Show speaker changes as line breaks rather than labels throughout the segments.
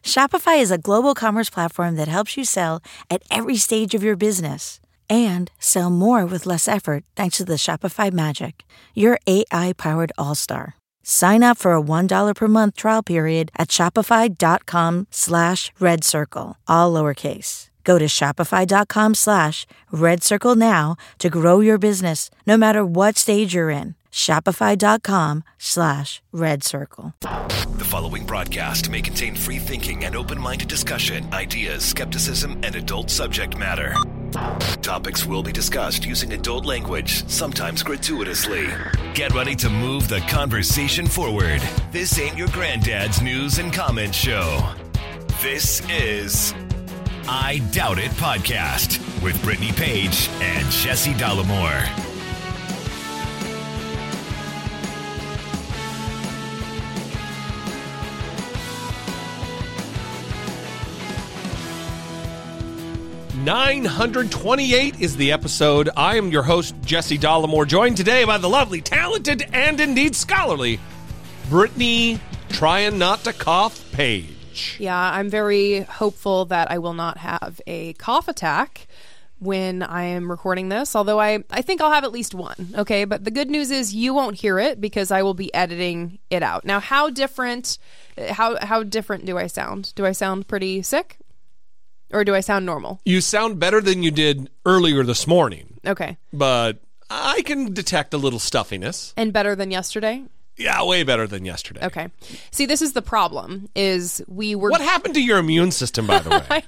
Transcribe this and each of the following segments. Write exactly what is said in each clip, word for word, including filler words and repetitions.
Shopify is a global commerce platform that helps you sell at every stage of your business and sell more with less effort thanks to the Shopify Magic, your A I-powered all-star. Sign up for a one dollar per month trial period at shopify.com slash red circle, all lowercase. Go to shopify.com slash red circle now to grow your business no matter what stage you're in. Shopify.com slash red circle.
The following broadcast may contain free thinking and open-minded discussion, ideas, skepticism, and adult subject matter. Topics will be discussed using adult language, sometimes gratuitously. Get ready to move the conversation forward. This ain't your granddad's news and comment show. This is I Doubt It Podcast with Brittany Page and Jesse Dollemore.
nine hundred twenty-eight is the episode. I am your host, Jesse Dollemore, joined today by the lovely, talented, and indeed scholarly Brittany Trying Not to Cough Page.
Yeah, I'm very hopeful that I will not have a cough attack when I am recording this, although I, I think I'll have at least one, okay? But the good news is you won't hear it because I will be editing it out. Now, how different, how, how different do I sound? Do I sound pretty sick? Or do I sound normal?
You sound better than you did earlier this morning.
Okay.
But I can detect a little stuffiness.
And better than yesterday?
Yeah, way better than yesterday.
Okay. See, this is the problem, is we were...
What happened to your immune system, by the way?
I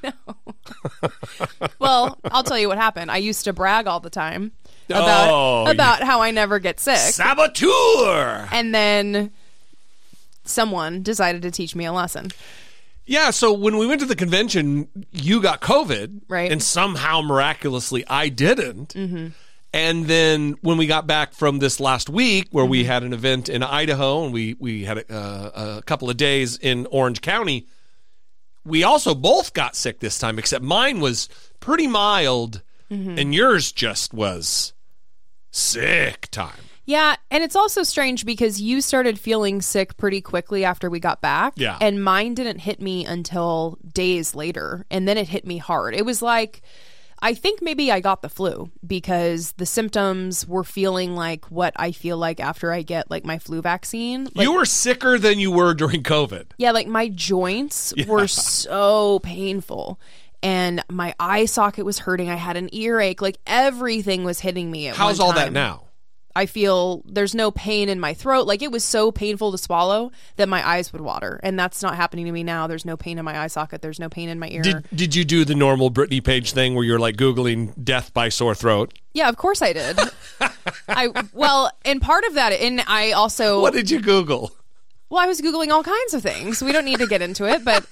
know. Well, I'll tell you what happened. I used to brag all the time about,
oh,
about how I never get sick.
Saboteur!
And then someone decided to teach me a lesson.
Yeah, so when we went to the convention, you got COVID.
Right.
And somehow, miraculously, I didn't.
Mm-hmm.
And then when we got back from this last week, where
mm-hmm.
we had an event in Idaho, and we, we had a, a couple of days in Orange County, we also both got sick this time, except mine was pretty mild, mm-hmm. and yours just was sick time.
Yeah, and it's also strange because you started feeling sick pretty quickly after we got back.
Yeah.
And mine didn't hit me until days later, and then it hit me hard. It was like, I think maybe I got the flu because the symptoms were feeling like what I feel like after I get like my flu vaccine. Like,
you were sicker than you were during COVID.
Yeah, like my joints
yeah.
were so painful. And my eye socket was hurting. I had an earache. Like everything was hitting me at
How's
one
all
time.
that now?
I feel there's no pain in my throat. Like it was so painful to swallow that my eyes would water. And that's not happening to me now. There's no pain in my eye socket. There's no pain in my ear.
Did, did you do the normal Brittany Page thing where you're like Googling death by sore throat?
Yeah, of course I did. I Well, and part of that, and I also...
What did you Google?
Well, I was Googling all kinds of things. We don't need to get into it, but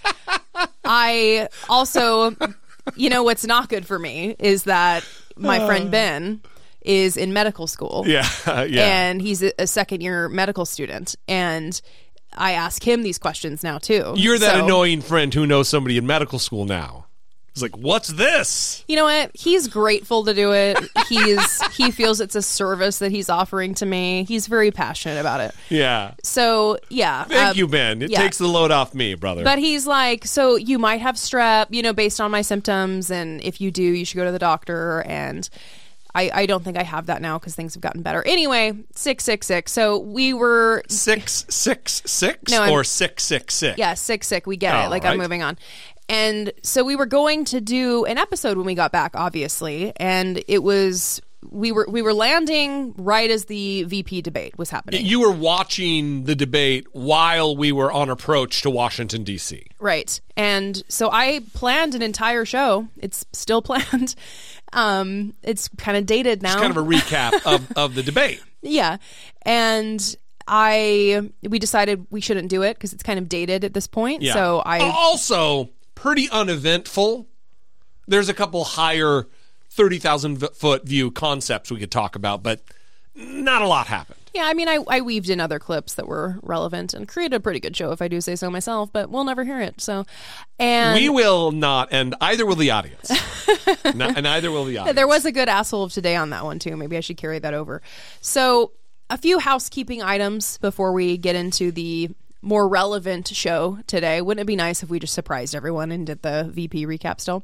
I also, you know, what's not good for me is that my friend Ben is in medical school.
Yeah, yeah.
And he's a second year medical student. And I ask him these questions now, too.
You're that
so,
annoying friend who knows somebody in medical school now. He's like, what's this?
You know what? He's grateful to do it. He's He feels it's a service that he's offering to me. He's very passionate about it.
Yeah.
So, yeah.
Thank
um,
you, Ben. It
yeah.
takes the load off me, brother.
But he's like, so you might have strep, you know, based on my symptoms. And if you do, you should go to the doctor. And... I, I don't think I have that now because things have gotten better. Anyway, six six six. So we were
six six six
No,
or six six six.
Yeah, six six. We get
oh,
it. Like
right.
I'm moving on. And so we were going to do an episode when we got back, obviously, and it was we were we were landing right as the V P debate was happening.
You were watching the debate while we were on approach to Washington, D C.
Right. And so I planned an entire show. It's still planned. Um, it's kind of dated now.
It's kind of a recap of, of the debate.
Yeah. And I we decided we shouldn't do it because it's kind of dated at this point.
Yeah.
So I
also pretty uneventful. There's a couple higher thirty thousand foot view concepts we could talk about, but not a lot happened.
Yeah, I mean, I, I weaved in other clips that were relevant and created a pretty good show, if I do say so myself, but we'll never hear it. So, and
we will not, and either will the audience. no, and either will the audience.
There was a good asshole of today on that one, too. Maybe I should carry that over. So, a few housekeeping items before we get into the more relevant show today. Wouldn't it be nice if we just surprised everyone and did the V P recap still?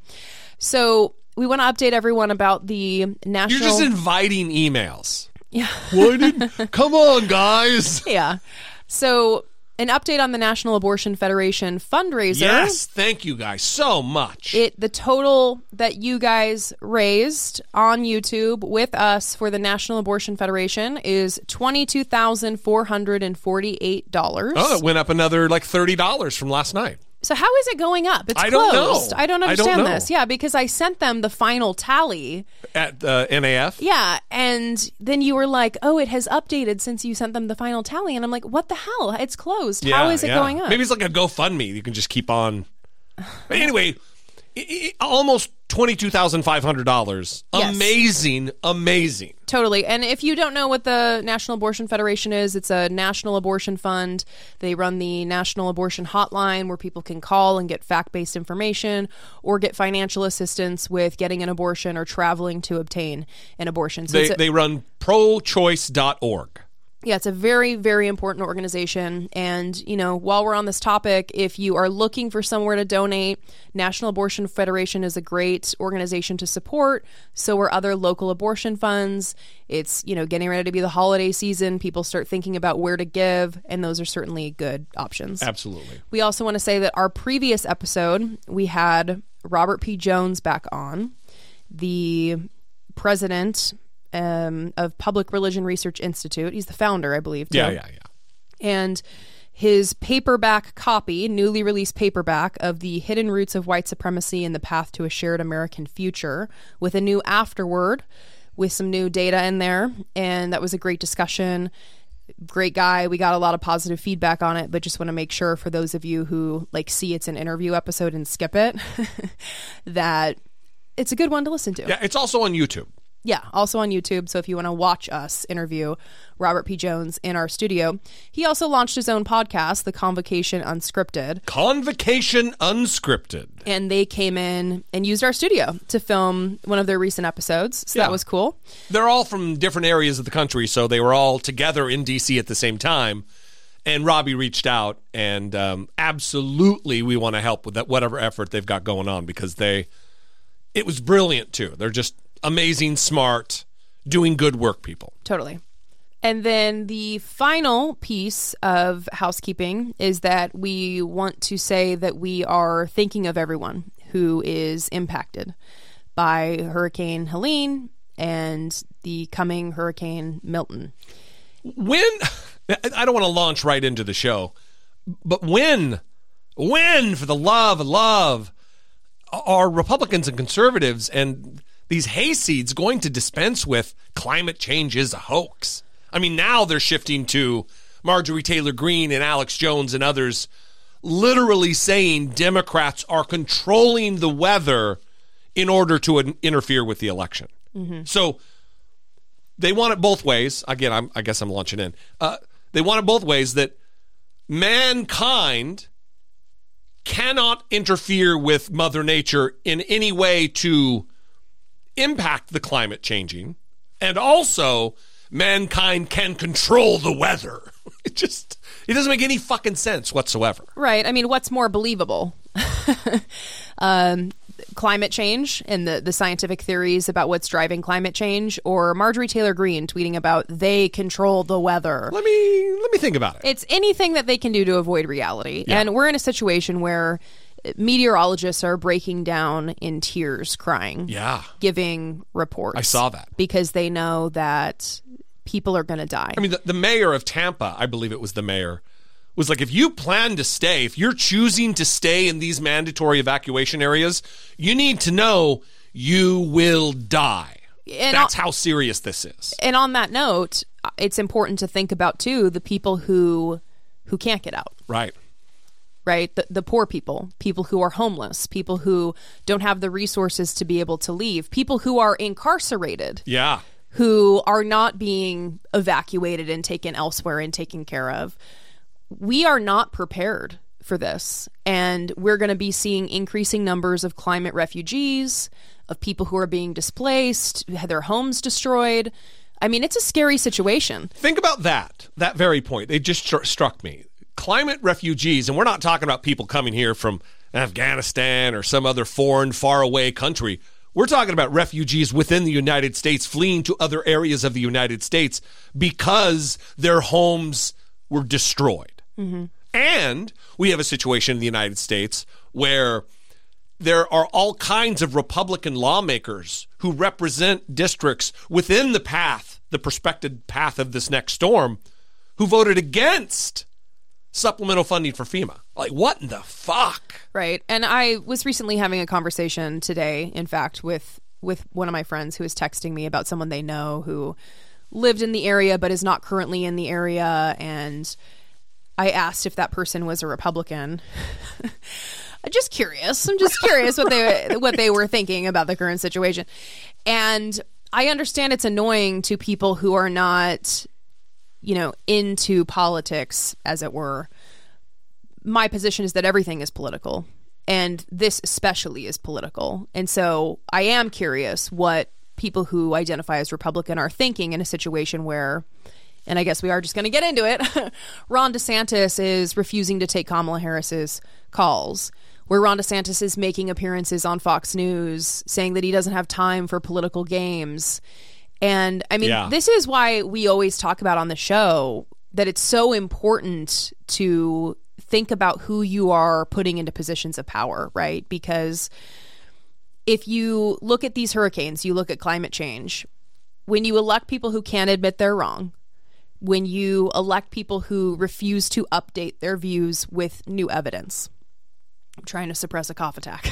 So we want to update everyone about the national...
You're just inviting emails.
Yeah.
Why did... Come on, guys.
Yeah. So an update on the National Abortion Federation fundraiser.
Yes, thank you guys so much.
It the total that you guys raised on YouTube with us for the National Abortion Federation is twenty-two thousand four hundred forty-eight dollars.
Oh, it went up another like thirty dollars from last night.
So how is it going up? It's
I
closed.
don't know.
I don't
I don't
understand
know.
this. Yeah, because I sent them the final tally.
At uh, N A F?
Yeah, and then you were like, oh, it has updated since you sent them the final tally. And I'm like, what the hell? It's closed.
Yeah,
how is it
yeah.
going up?
Maybe it's like a GoFundMe. You can just keep on. But anyway, i- i- almost twenty-two thousand five hundred dollars.
Yes.
Amazing, amazing.
Totally. And if you don't know what the National Abortion Federation is, it's a national abortion fund. They run the National Abortion Hotline where people can call and get fact-based information or get financial assistance with getting an abortion or traveling to obtain an abortion. So
They,
it's a,
they run pro choice dot org.
yeah, it's a very, very important organization. And, you know, while we're on this topic, if you are looking for somewhere to donate, National Abortion Federation is a great organization to support. So are other local abortion funds. It's, you know, getting ready to be the holiday season. People start thinking about where to give, and those are certainly good options.
Absolutely.
We also want to say that our previous episode, we had Robert P. Jones back on, the president Um, of Public Religion Research Institute. He's the founder, I believe. Too.
Yeah, yeah, yeah.
And his paperback copy, newly released paperback of The Hidden Roots of White Supremacy and the Path to a Shared American Future, with a new afterword, with some new data in there. And that was a great discussion. Great guy. We got a lot of positive feedback on it, but just want to make sure for those of you who like see it's an interview episode and skip it, that it's a good one to listen to.
Yeah, it's also on YouTube.
Yeah, also on YouTube. So if you want to watch us interview Robert P. Jones in our studio, he also launched his own podcast, The Convocation Unscripted.
Convocation Unscripted.
And they came in and used our studio to film one of their recent episodes. So
Yeah.
that was cool.
They're all from different areas of the country, so they were all together in D C at the same time. And Robbie reached out, and um, absolutely we want to help with that whatever effort they've got going on, because they, it was brilliant too. They're just amazing, smart, doing good work people.
Totally. And then the final piece of housekeeping is that we want to say that we are thinking of everyone who is impacted by Hurricane Helene and the coming Hurricane Milton.
When, I don't want to launch right into the show, but when, when, for the love of love, are Republicans and conservatives and these hayseeds going to dispense with climate change is a hoax? I mean, now they're shifting to Marjorie Taylor Greene and Alex Jones and others literally saying Democrats are controlling the weather in order to in- interfere with the election. Mm-hmm. So they want it both ways. Again, I'm, I guess I'm launching in. Uh, they want it both ways, that mankind cannot interfere with Mother Nature in any way to impact the climate changing, and also mankind can control the weather. It just, it doesn't make any fucking sense whatsoever.
Right. I mean, what's more believable? um, climate change and the, the scientific theories about what's driving climate change, or Marjorie Taylor Greene tweeting about they control the weather?
Let me let me think about it.
It's anything that they can do to avoid reality.
Yeah.
And we're in a situation where meteorologists are breaking down in tears, crying,
Yeah.
giving reports.
I saw that.
Because they know that people are going to die.
I mean, the, the mayor of Tampa, I believe it was the mayor, was like, if you plan to stay, if you're choosing to stay in these mandatory evacuation areas, you need to know you will die.
And
That's
I'll-
how serious this is.
And on that note, it's important to think about, too, the people who who can't get out.
Right.
Right? The, the poor people, people who are homeless, people who don't have the resources to be able to leave, people who are incarcerated,
Yeah.
who are not being evacuated and taken elsewhere and taken care of. We are not prepared for this. And we're going to be seeing increasing numbers of climate refugees, of people who are being displaced, who had their homes destroyed. I mean, it's a scary situation.
Think about that, that very point. It just stru- struck me. climate refugees, and we're not talking about people coming here from Afghanistan or some other foreign, faraway country. We're talking about refugees within the United States fleeing to other areas of the United States because their homes were destroyed. Mm-hmm. And we have a situation in the United States where there are all kinds of Republican lawmakers who represent districts within the path, the prospective path of this next storm, who voted against supplemental funding for FEMA. Like, what in the fuck?
Right. And I was recently having a conversation today, in fact, with with one of my friends who was texting me about someone they know who lived in the area but is not currently in the area. And I asked if that person was a Republican. I'm just curious. I'm just curious what they what they were thinking about the current situation. And I understand it's annoying to people who are not, you know, into politics, as it were. My position is that everything is political, and this especially is political. And so I am curious what people who identify as Republican are thinking in a situation where, and I guess we are just going to get into it, Ron DeSantis is refusing to take Kamala Harris's calls, where Ron DeSantis is making appearances on Fox News saying that he doesn't have time for political games. And I mean,
yeah.
This is why we always talk about on the show that it's so important to think about who you are putting into positions of power, right? Because if you look at these hurricanes, you look at climate change, when you elect people who can't admit they're wrong, when you elect people who refuse to update their views with new evidence, I'm trying to suppress a cough attack,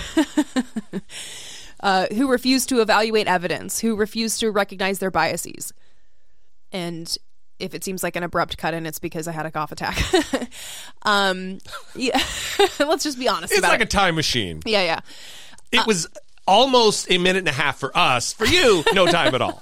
uh, who refuse to evaluate evidence, who refuse to recognize their biases. And if it seems like an abrupt cut in, it's because I had a cough attack. um, yeah. Let's just be honest
it's
about
like
it.
a time machine.
Yeah, yeah.
It uh, was almost a minute and a half for us. For you, no time at all.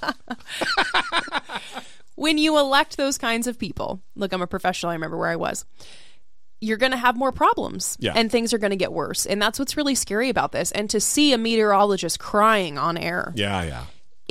When you elect those kinds of people, look, I'm a professional, I remember where I was, you're going to have more problems,
yeah.
and things are going to get worse. And that's what's really scary about this. And to see a meteorologist crying on air.
Yeah, yeah.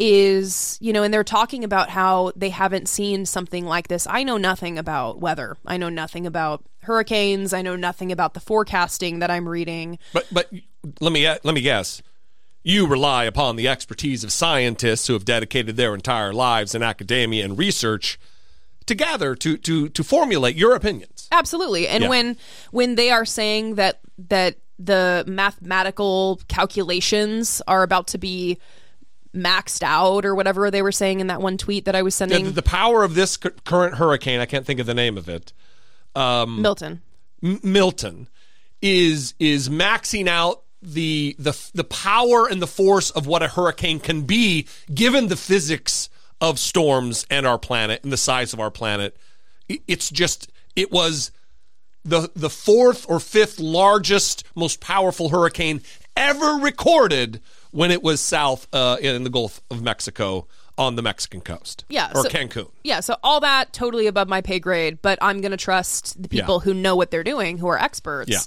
Is, you know, and they're talking about how they haven't seen something like this. I know nothing about weather. I know nothing about hurricanes. I know nothing about the forecasting that I'm reading.
But but let me let me guess. You rely upon the expertise of scientists who have dedicated their entire lives in academia and research to gather to to to formulate your opinions.
Absolutely. And
yeah.
when when they are saying that that the mathematical calculations are about to be maxed out or whatever they were saying in that one tweet that I was sending.
The, the power of this cu- current hurricane, I can't think of the name of it. Um,
Milton.
M- Milton is is maxing out the the the power and the force of what a hurricane can be given the physics of storms and our planet and the size of our planet. It's just it was the the fourth or fifth largest, most powerful hurricane ever recorded when it was south uh, in the Gulf of Mexico on the Mexican coast.
Yeah.
Or
so,
Cancun.
Yeah. So all that totally above my pay grade, but I'm going to trust the people
Yeah.
who know what they're doing, who are experts.
Yeah.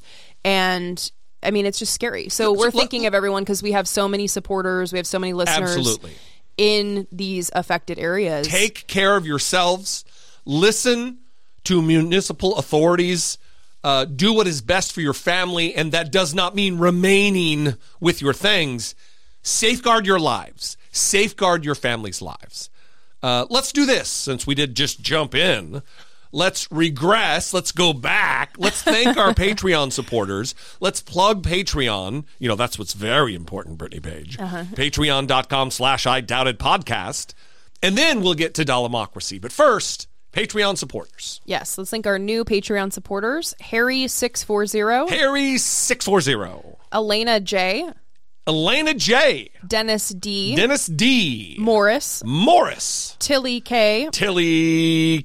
And I mean, it's just scary. So we're
so,
thinking of everyone because we have so many supporters. We have so many listeners
Absolutely.
in these affected areas.
Take care of yourselves. Listen to municipal authorities. Uh, do what is best for your family, and that does not mean remaining with your things. Safeguard your lives. Safeguard your family's lives. Uh, let's do this, since we did just jump in. Let's regress. Let's go back. Let's thank our Patreon supporters. Let's plug Patreon. You know, that's what's very important, Brittany Page. Uh-huh. Patreon.com slash I Doubted Podcast. And then we'll get to Dollamocracy. But first, Patreon supporters.
Yes, let's thank our new Patreon supporters. Harry six forty.
Harry six forty.
Elena J.
Elena J.
Dennis D.
Dennis D.
Morris.
Morris.
Tilly K.
Tilly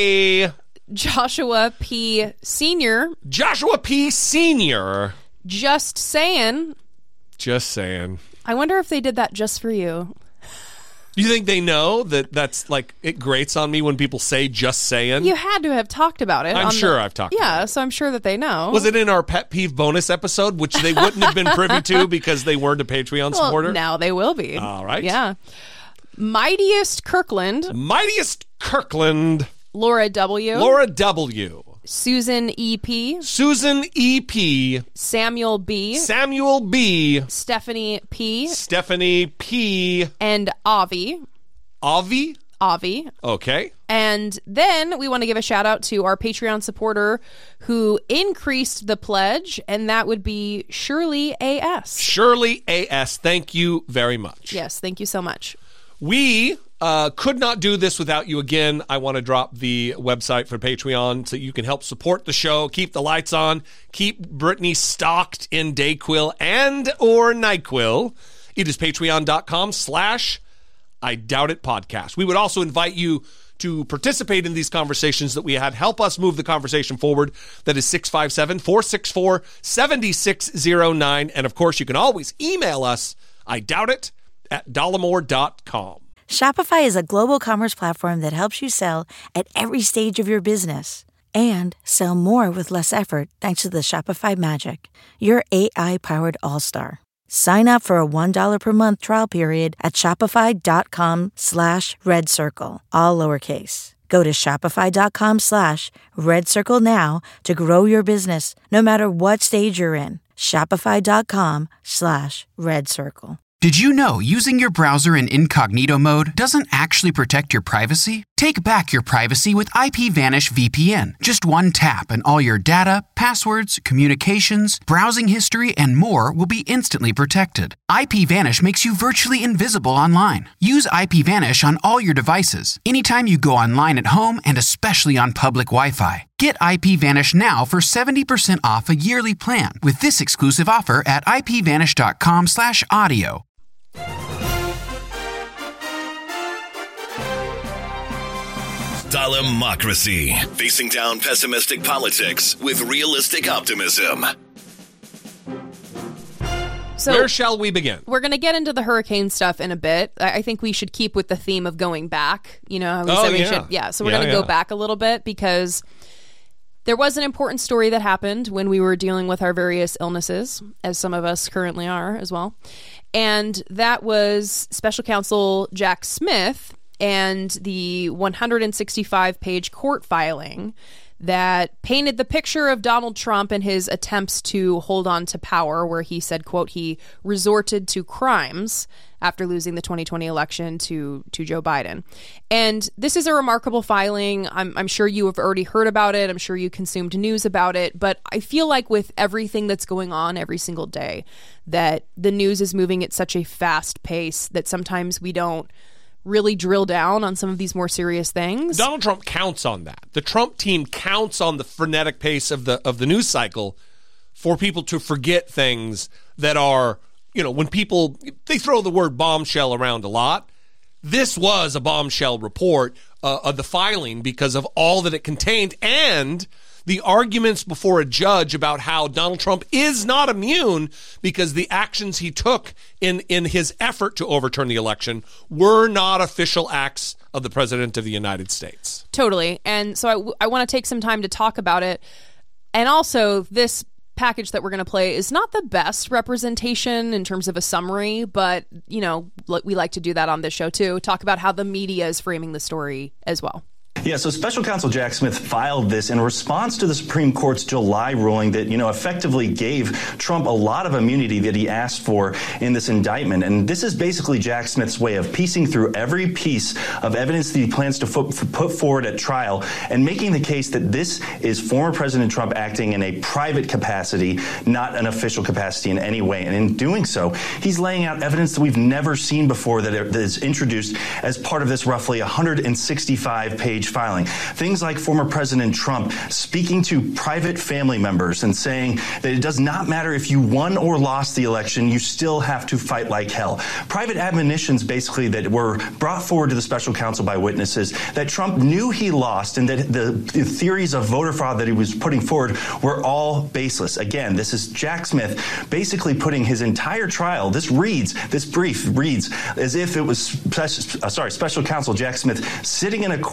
K.
Joshua P. Senior.
Joshua P. Senior.
Just saying.
Just saying.
I wonder if they did that just for you.
You think they know that that's like, it grates on me when people say just saying?
You had to have talked about it.
I'm
on
sure
the,
I've talked
yeah,
about it.
so I'm sure that they know.
Was it in our pet peeve bonus episode, which they wouldn't have been privy to because they weren't a Patreon
well,
supporter?
Now they will be.
All right.
Yeah. Mightiest Kirkland.
Mightiest Kirkland.
Laura W.
Laura W.
Susan E P.
Susan E P.
Samuel B.
Samuel B.
Stephanie P.
Stephanie P.
And Avi.
Avi?
Avi.
Okay.
And then we want to give a shout out to our Patreon supporter who increased the pledge, and that would be Shirley A S.
Shirley A S, thank you very much.
Yes, thank you so much.
We uh, could not do this without you. Again, I want to drop the website for Patreon so you can help support the show, keep the lights on, keep Brittany stocked in Dayquil and or NyQuil. It is patreon.com slash I Doubt It podcast. We would also invite you to participate in these conversations that we had. Help us move the conversation forward. That is six five seven, four six four, seven six zero nine. And of course, you can always email us, I doubt it, at dollamore dot com.
Shopify is a global commerce platform that helps you sell at every stage of your business and sell more with less effort thanks to the Shopify Magic, your A I-powered all-star. Sign up for a one dollar per month trial period at shopify.com slash red circle, all lowercase. Go to shopify.com slash red circle now to grow your business no matter what stage you're in. Shopify.com slash red circle.
Did you know using your browser in incognito mode doesn't actually protect your privacy? Take back your privacy with IPVanish V P N. Just one tap and all your data, passwords, communications, browsing history, and more will be instantly protected. IPVanish makes you virtually invisible online. Use IPVanish on all your devices, anytime you go online at home and especially on public Wi-Fi. Get IPVanish now for seventy percent off a yearly plan with this exclusive offer at ipvanish.com slash audio.
Dollamocracy. Facing down pessimistic politics with realistic optimism.
So
where shall we begin?
We're going to get into the hurricane stuff in a bit. I I think we should keep with the theme of going back. You know, we
oh,
said we
yeah.
should. Yeah, so we're
yeah,
going to
yeah.
go back a little bit because there was an important story that happened when we were dealing with our various illnesses, as some of us currently are as well. And that was Special Counsel Jack Smith and the one hundred sixty-five page court filing that painted the picture of Donald Trump and his attempts to hold on to power, where he said, quote, he resorted to crimes after losing the twenty twenty election to to Joe Biden. And this is a remarkable filing. I'm, I'm sure you have already heard about it. I'm sure you consumed news about it. But I feel like with everything that's going on every single day, that the news is moving at such a fast pace that sometimes we don't really drill down on some of these more serious things.
Donald Trump counts on that. The Trump team counts on the frenetic pace of the of the news cycle for people to forget things that are, you know, when people, they throw the word bombshell around a lot. This was a bombshell report uh, of the filing because of all that it contained and the arguments before a judge about how Donald Trump is not immune because the actions he took in, in his effort to overturn the election were not official acts of the President of the United States.
Totally. And so I, w- I want to take some time to talk about it. And also, this package that we're going to play is not the best representation in terms of a summary, but, you know, we like to do that on this show too. Talk about how the media is framing the story as well.
Yeah, so Special Counsel Jack Smith filed this in response to the Supreme Court's July ruling that, you know, effectively gave Trump a lot of immunity that he asked for in this indictment. And this is basically Jack Smith's way of piecing through every piece of evidence that he plans to fo- put forward at trial and making the case that this is former President Trump acting in a private capacity, not an official capacity in any way. And in doing so, he's laying out evidence that we've never seen before that is introduced as part of this roughly one hundred sixty-five page filing. Things like former President Trump speaking to private family members and saying that it does not matter if you won or lost the election, you still have to fight like hell. Private admonitions, basically, that were brought forward to the special counsel by witnesses that Trump knew he lost and that the, the theories of voter fraud that he was putting forward were all baseless. Again, this is Jack Smith basically putting his entire trial, this reads, this brief reads as if it was, uh, sorry, Special Counsel Jack Smith sitting in a courtroom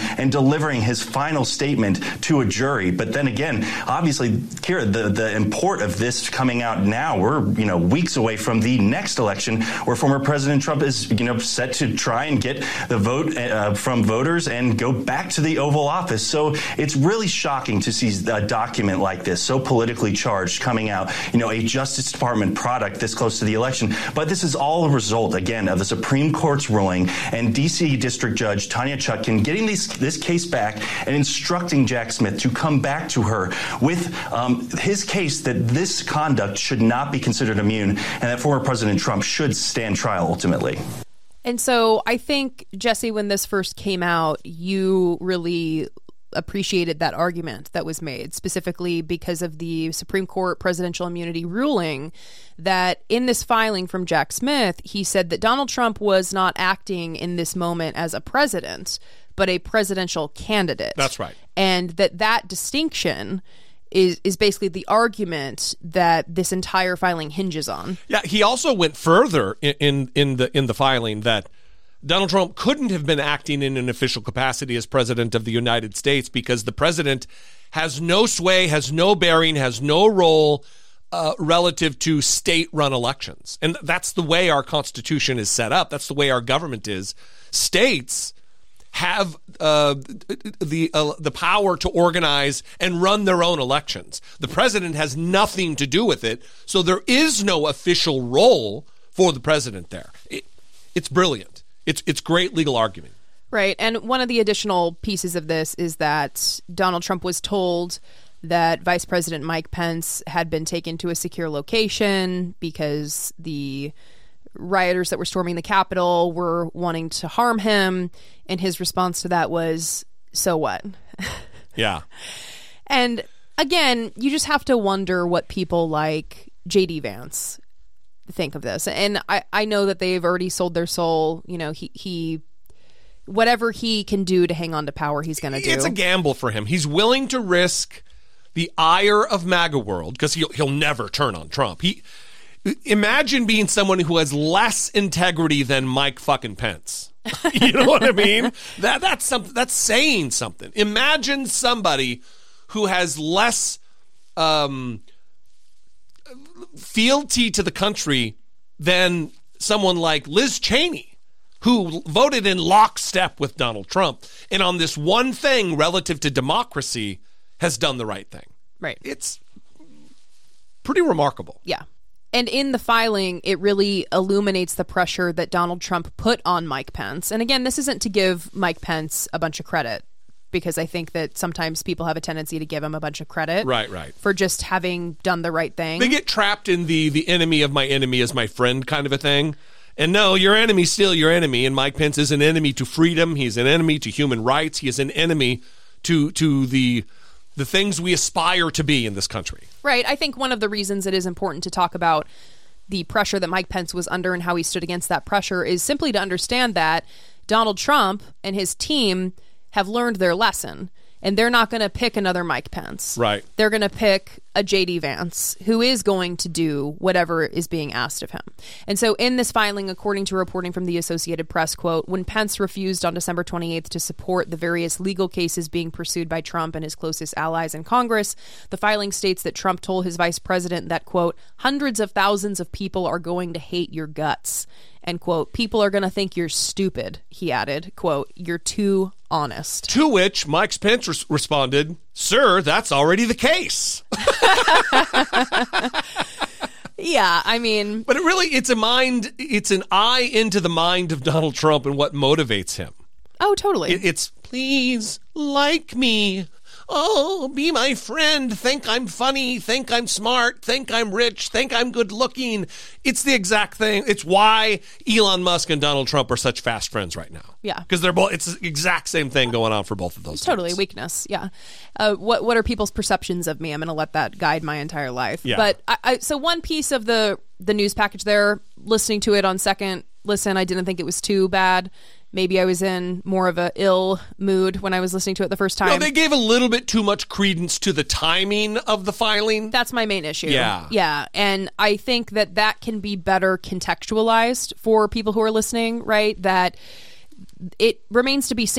and delivering his final statement to a jury. But then again, obviously, Kira, the, the import of this coming out now, we're, you know, weeks away from the next election where former President Trump is, you know, set to try and get the vote uh, from voters and go back to the Oval Office. So it's really shocking to see a document like this, so politically charged, coming out, you know, a Justice Department product this close to the election. But this is all a result, again, of the Supreme Court's ruling and D C District Judge Tanya Chutkan getting these, this case back and instructing Jack Smith to come back to her with um, his case that this conduct should not be considered immune and that former President Trump should stand trial ultimately.
And so I think, Jesse, when this first came out, you really appreciated that argument that was made, specifically because of the Supreme Court presidential immunity ruling that in this filing from Jack Smith, he said that Donald Trump was not acting in this moment as a president, but a presidential candidate.
That's right.
And that that distinction is is basically the argument that this entire filing hinges on.
Yeah, he also went further in, in, in the in the filing that Donald Trump couldn't have been acting in an official capacity as president of the United States because the president has no sway, has no bearing, has no role uh, relative to state-run elections. And that's the way our Constitution is set up. That's the way our government is. States have uh, the uh, the power to organize and run their own elections. The president has nothing to do with it, so there is no official role for the president there. It, it's brilliant. It's it's great legal argument.
Right, and one of the additional pieces of this is that Donald Trump was told that Vice President Mike Pence had been taken to a secure location because the rioters that were storming the Capitol were wanting to harm him, and his response to that was, so what?
Yeah.
And again, you just have to wonder what people like J D Vance think of this. And I, I know that they've already sold their soul. You know, he, he whatever he can do to hang on to power, he's going to do.
It's a gamble for him. He's willing to risk the ire of MAGA world because he'll, he'll never turn on Trump. He Imagine being someone who has less integrity than Mike fucking Pence. You know what I mean? That that's something. That's saying something. Imagine somebody who has less um, fealty to the country than someone like Liz Cheney, who voted in lockstep with Donald Trump, and on this one thing relative to democracy has done the right thing.
Right.
It's pretty remarkable.
Yeah. And in the filing, it really illuminates the pressure that Donald Trump put on Mike Pence. And again, this isn't to give Mike Pence a bunch of credit, because I think that sometimes people have a tendency to give him a bunch of credit.
Right, right.
For just having done the right thing.
They get trapped in the the enemy of my enemy is my friend kind of a thing. And no, your enemy's still your enemy. And Mike Pence is an enemy to freedom. He's an enemy to human rights. He is an enemy to to the... the things we aspire to be in this country.
Right. I think one of the reasons it is important to talk about the pressure that Mike Pence was under and how he stood against that pressure is simply to understand that Donald Trump and his team have learned their lesson, and they're not going to pick another Mike Pence.
Right.
They're going to pick a J D Vance, who is going to do whatever is being asked of him. And so in this filing, according to reporting from the Associated Press, quote, when Pence refused on December twenty-eighth to support the various legal cases being pursued by Trump and his closest allies in Congress, the filing states that Trump told his vice president that, quote, hundreds of thousands of people are going to hate your guts. And, quote, people are going to think you're stupid, he added. Quote, you're too honest.
To which Mike Pence res- responded, sir, that's already the case.
Yeah, I mean...
But it really, it's a mind, it's an eye into the mind of Donald Trump and what motivates him.
Oh, totally.
It, it's, please, like me. Oh, be my friend. Think I'm funny. Think I'm smart. Think I'm rich. Think I'm good looking. It's the exact thing. It's why Elon Musk and Donald Trump are such fast friends right now.
Yeah.
Because they're both, it's the exact same thing going on for both of those
Totally.
things.
Weakness. Yeah. Uh, what What are people's perceptions of me? I'm going to let that guide my entire life.
Yeah.
But I, I, so one piece of the, the news package there, listening to it on second listen, I didn't think it was too bad. Maybe I was in more of a ill mood when I was listening to it the first time.
No, they gave a little bit too much credence to the timing of the filing.
That's my main issue.
Yeah.
Yeah. And I think that that can be better contextualized for people who are listening, right? That it remains to be seen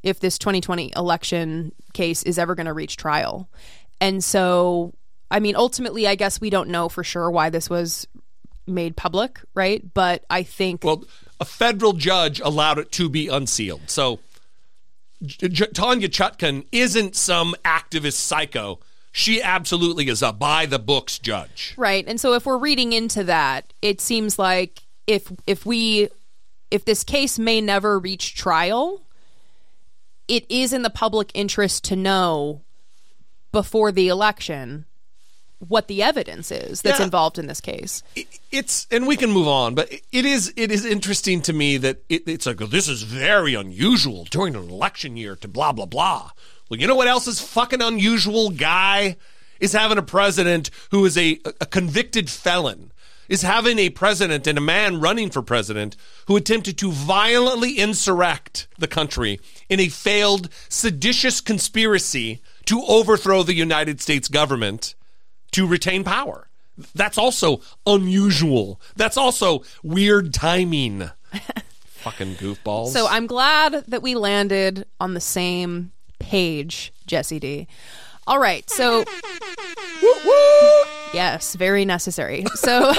if this twenty twenty election case is ever going to reach trial. And so, I mean, ultimately, I guess we don't know for sure why this was made public, right? But I think...
Well, a federal judge allowed it to be unsealed. So J- J- Tanya Chutkan isn't some activist psycho. She absolutely is a by-the-books judge.
Right. And so if we're reading into that, it seems like if if we if this case may never reach trial, it is in the public interest to know before the election what the evidence is that's
yeah.
involved in this case.
It's, and we can move on, but it is it is interesting to me that it, it's like, this is very unusual during an election year to blah, blah, blah. Well, you know what else is fucking unusual, guy? Is having a president who is a, a convicted felon. Is having a president and a man running for president who attempted to violently insurrect the country in a failed seditious conspiracy to overthrow the United States government to retain power. That's also unusual. That's also weird timing. Fucking goofballs.
So I'm glad that we landed on the same page, Jesse D. All right, so woo, woo. Yes, very necessary. So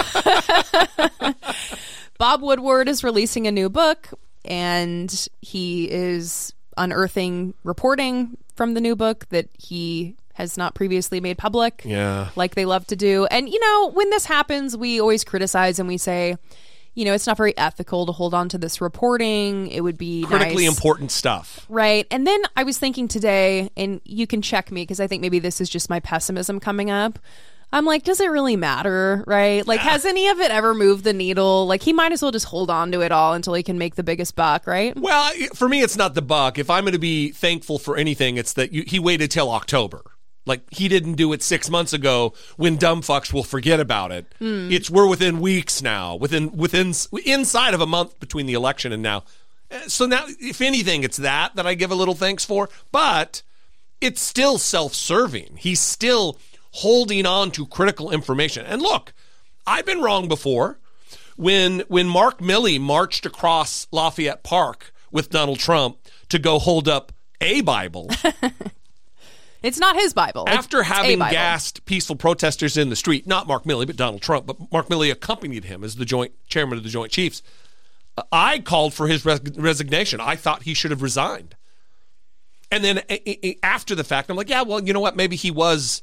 Bob Woodward is releasing a new book, and he is unearthing reporting from the new book that he has not previously made public.
Yeah.
Like they love to do. And, you know, when this happens, we always criticize and we say, you know, it's not very ethical to hold on to this reporting. It would be
critically
nice.
important stuff.
Right. And then I was thinking today, and you can check me because I think maybe this is just my pessimism coming up. I'm like, does it really matter? Right. Like, has any of it ever moved the needle? Like, he might as well just hold on to it all until he can make the biggest buck. Right.
Well, for me, it's not the buck. If I'm going to be thankful for anything, it's that you, he waited till October. Like, he didn't do it six months ago when dumb fucks will forget about it. Mm. It's we're within weeks now, within within inside of a month between the election and now. So now, if anything, it's that that I give a little thanks for. But it's still self-serving. He's still holding on to critical information. And look, I've been wrong before. When when Mark Milley marched across Lafayette Park with Donald Trump to go hold up a Bible.
It's not his Bible.
After
it's
having
Bible.
gassed peaceful protesters in the street, not Mark Milley, but Donald Trump, but Mark Milley accompanied him as the joint chairman of the Joint Chiefs. I called for his res- resignation. I thought he should have resigned. And then a- a- after the fact, I'm like, yeah, well, you know what? Maybe he was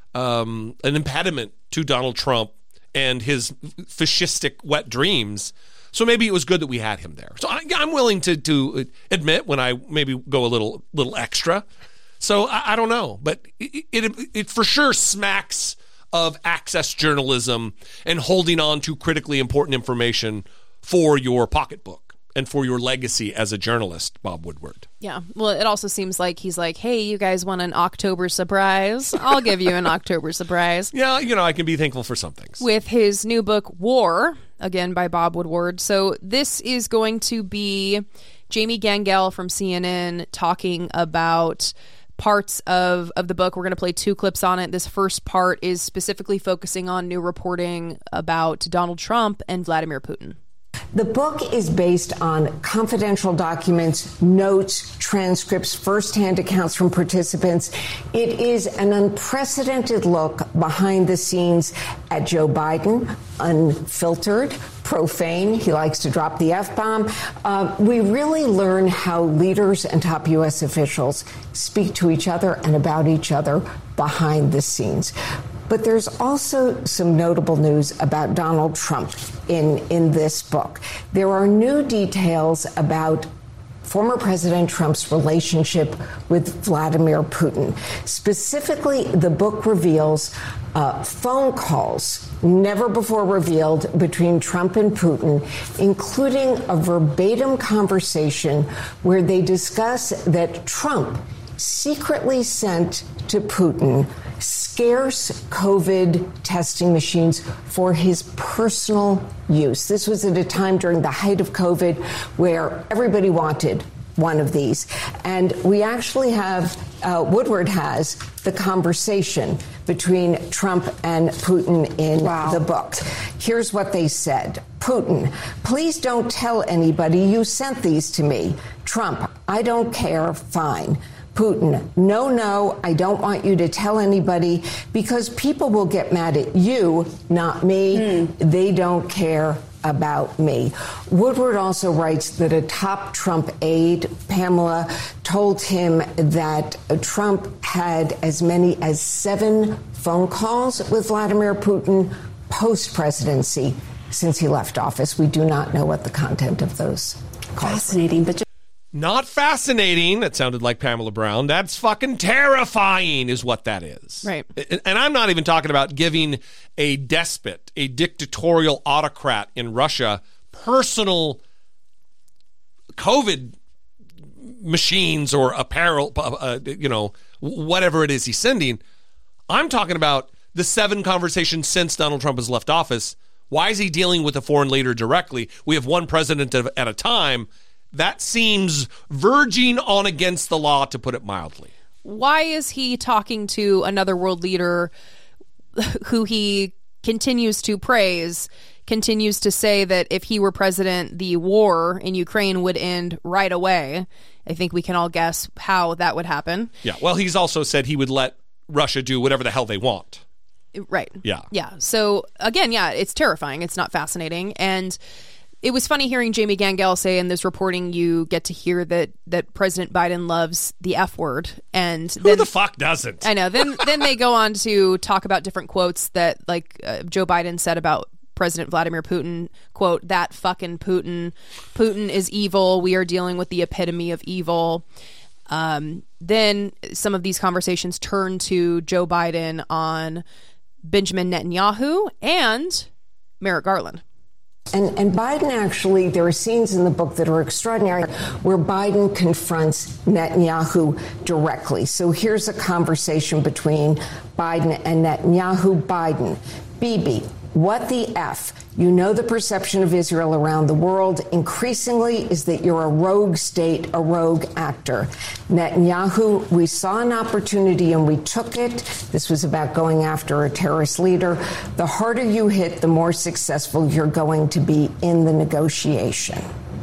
um, an impediment to Donald Trump and his fascistic wet dreams. So maybe it was good that we had him there. So I, I'm willing to to admit when I maybe go a little little extra. So I, I don't know, but it, it it for sure smacks of access journalism and holding on to critically important information for your pocketbook and for your legacy as a journalist, Bob Woodward.
Yeah. Well, it also seems like he's like, hey, you guys want an October surprise? I'll give you an October surprise.
Yeah, you know, I can be thankful for some things.
With his new book, War, again by Bob Woodward. So this is going to be Jamie Gangel from C N N talking about parts of, of the book. We're going to play two clips on it. This first part is specifically focusing on new reporting about Donald Trump and Vladimir Putin.
The book is based on confidential documents, notes, transcripts, firsthand accounts from participants. It is an unprecedented look behind the scenes at Joe Biden, unfiltered, profane. He likes to drop the F-bomb. Uh, we really learn how leaders and top U S officials speak to each other and about each other behind the scenes. But there's also some notable news about Donald Trump in, in this book. There are new details about former President Trump's relationship with Vladimir Putin. Specifically, the book reveals uh, phone calls never before revealed between Trump and Putin, including a verbatim conversation where they discuss that Trump secretly sent to Putin scarce COVID testing machines for his personal use. This was at a time during the height of COVID where everybody wanted one of these. And we actually have, uh, Woodward has the conversation between Trump and Putin in wow. the book. Here's what they said. Putin, please don't tell anybody you sent these to me. Trump, I don't care, fine. Putin, no, no, I don't want you to tell anybody because people will get mad at you, not me. Mm. They don't care about me. Woodward also writes that a top Trump aide, Pamela, told him that Trump had as many as seven phone calls with Vladimir Putin post-presidency since he left office. We do not know what the content of those calls.
Fascinating, but just
Not fascinating. That sounded like Pamela Brown. That's fucking terrifying is what that is.
Right.
And I'm not even talking about giving a despot, a dictatorial autocrat in Russia, personal COVID machines or apparel, uh, you know, whatever it is he's sending. I'm talking about the seven conversations since Donald Trump has left office. Why is he dealing with a foreign leader directly? We have one president at a time. That seems verging on against the law, to put it mildly.
Why is he talking to another world leader who he continues to praise, continues to say that if he were president, the war in Ukraine would end right away? I think we can all guess how that would happen.
Yeah, well, he's also said he would let Russia do whatever the hell they want.
Right.
Yeah.
Yeah. So, again, yeah, it's terrifying. It's not fascinating. And it was funny hearing Jamie Gangel say in this reporting, you get to hear that that President Biden loves the F word. And
who
then,
the fuck doesn't?
I know. Then then they go on to talk about different quotes that, like, uh, Joe Biden said about President Vladimir Putin, quote, that fucking Putin. Putin is evil. We are dealing with the epitome of evil. Um, then some of these conversations turn to Joe Biden on Benjamin Netanyahu and Merrick Garland.
And, and Biden actually, there are scenes in the book that are extraordinary where Biden confronts Netanyahu directly. So here's a conversation between Biden and Netanyahu. Biden, Bibi, what the F? You know the perception of Israel around the world increasingly is that you're a rogue state, a rogue actor. Netanyahu, we saw an opportunity and we took it. This was about going after a terrorist leader. The harder you hit, the more successful you're going to be in the negotiation.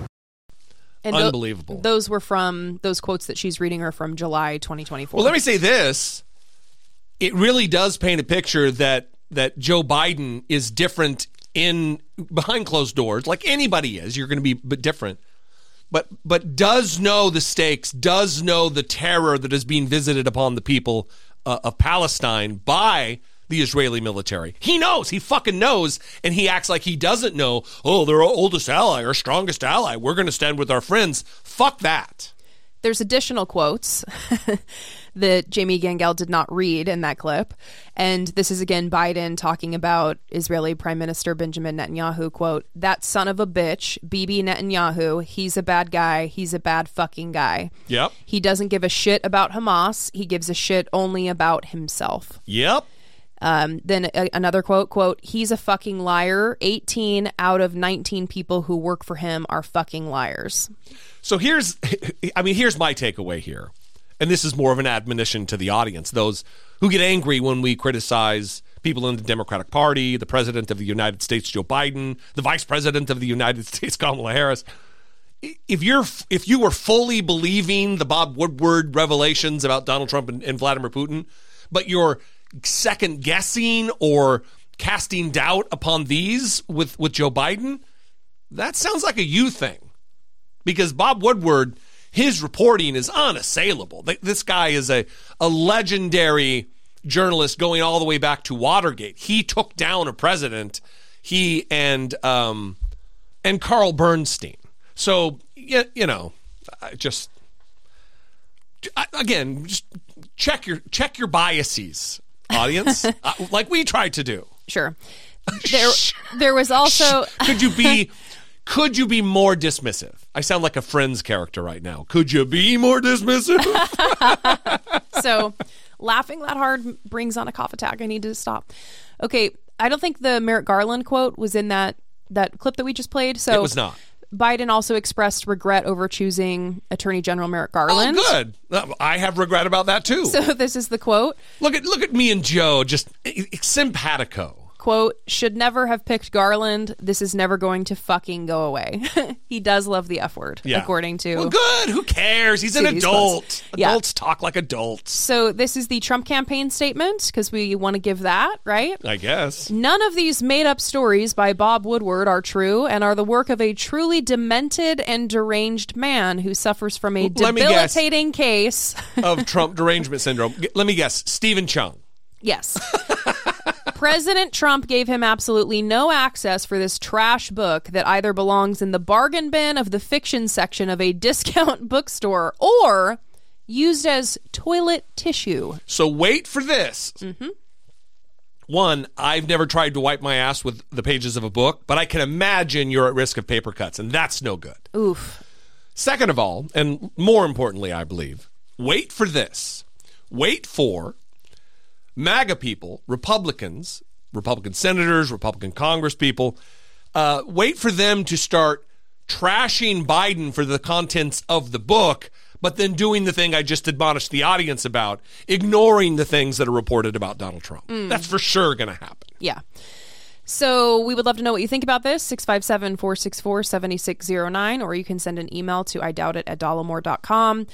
And
Unbelievable.
Th- those were from, those quotes that she's reading are from July twenty twenty-four.
Well, let me say this. It really does paint a picture that that Joe Biden is different in behind closed doors, like anybody is. You're going to be but different, but but does know the stakes, does know the terror that is being visited upon the people uh, of Palestine by the Israeli military. He knows, he fucking knows, and he acts like he doesn't know. Oh, they're our oldest ally, our strongest ally. We're going to stand with our friends. Fuck that.
There's additional quotes that Jamie Gangel did not read in that clip. And this is, again, Biden talking about Israeli Prime Minister Benjamin Netanyahu, quote, that son of a bitch, Bibi Netanyahu, he's a bad guy. He's a bad fucking guy.
Yep.
He doesn't give a shit about Hamas. He gives a shit only about himself.
Yep.
Um, then a- another quote, quote, he's a fucking liar. eighteen out of nineteen people who work for him are fucking liars.
So here's, I mean, here's my takeaway here. And this is more of an admonition to the audience, those who get angry when we criticize people in the Democratic Party, the President of the United States, Joe Biden, the Vice President of the United States, Kamala Harris. If you're, if you were fully believing the Bob Woodward revelations about Donald Trump and, and Vladimir Putin, but you're second guessing or casting doubt upon these with, with Joe Biden, that sounds like a you thing. Because Bob Woodward, his reporting is unassailable. This guy is a, a legendary journalist going all the way back to Watergate. He took down a president, he and um, and Carl Bernstein. So, you, you know, I just, again, just check your check your biases, audience, uh, like we tried to do.
Sure. There, there was also...
Could you be... Could you be more dismissive? I sound like a Friends character right now. Could you be more dismissive?
So, laughing that hard brings on a cough attack. I need to stop. Okay, I don't think the Merrick Garland quote was in that, that clip that we just played. So
it was not.
Biden also expressed regret over choosing Attorney General Merrick Garland.
Oh, good. I have regret about that, too.
So this is the quote.
Look at look at me and Joe, just simpatico.
quote, should never have picked Garland. This is never going to fucking go away. He does love the F word,
Yeah.
according to...
Well, good. Who cares? He's an
City's
adult.
Close. Yeah.
Adults talk like adults.
So this is the Trump campaign statement, because we want to give that, right?
I guess.
None of these made-up stories by Bob Woodward are true and are the work of a truly demented and deranged man who suffers from a
Let me guess.
debilitating case.
Of Trump derangement syndrome. G- Let me guess. Stephen Chung.
Yes. President Trump gave him absolutely no access for this trash book that either belongs in the bargain bin of the fiction section of a discount bookstore or used as toilet tissue.
So wait for this.
Mm-hmm.
One, I've never tried to wipe my ass with the pages of a book, but I can imagine you're at risk of paper cuts, and that's no good.
Oof.
Second of all, and more importantly, I believe, wait for this. Wait for MAGA people, Republicans, Republican senators, Republican Congress people, uh, wait for them to start trashing Biden for the contents of the book, but then doing the thing I just admonished the audience about, ignoring the things that are reported about Donald Trump. Mm. That's for sure going to happen.
Yeah. So we would love to know what you think about this, six five seven, four six four, seven six zero nine, or you can send an email to I doubt it at dollemore dot com.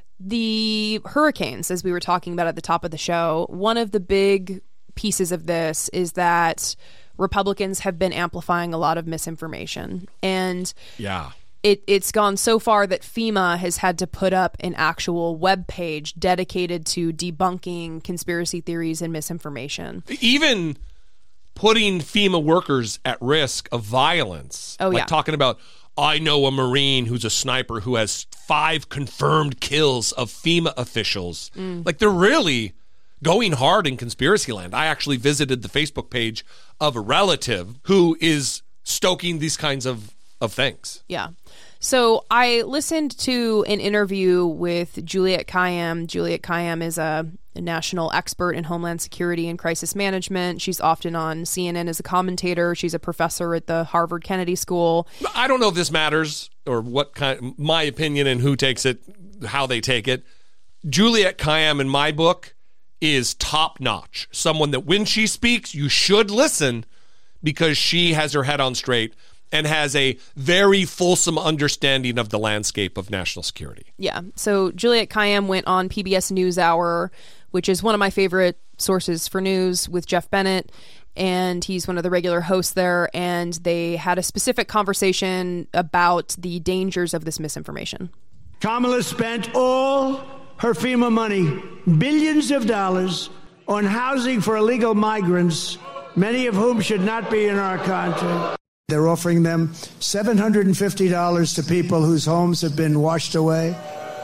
The hurricanes, as we were talking about at the top of the show, one of the big pieces of this is that Republicans have been amplifying a lot of misinformation. And
yeah,
it, it's gone so far that FEMA has had to put up an actual web page dedicated to debunking conspiracy theories and misinformation.
Even putting FEMA workers at risk of violence.
Oh,
like
yeah.
talking about, I know a Marine who's a sniper who has five confirmed kills of FEMA officials. Mm. Like, they're really going hard in conspiracy land. I actually visited the Facebook page of a relative who is stoking these kinds of, of things.
Yeah. So I listened to an interview with Juliette Kayyem. Juliette Kayyem is a, a national expert in Homeland Security and crisis management. She's often on C N N as a commentator. She's a professor at the Harvard Kennedy School.
I don't know if this matters or what kind, my opinion and who takes it, how they take it. Juliette Kayyem, in my book, is top notch. Someone that when she speaks, you should listen because she has her head on straight and has a very fulsome understanding of the landscape of national security.
Yeah. So Juliette Kayyem went on P B S NewsHour, which is one of my favorite sources for news, with Jeff Bennett, and he's one of the regular hosts there, and they had a specific conversation about the dangers of this misinformation.
Kamala spent all her FEMA money, billions of dollars, on housing for illegal migrants, many of whom should not be in our country. They're offering them seven hundred fifty dollars to people whose homes have been washed away.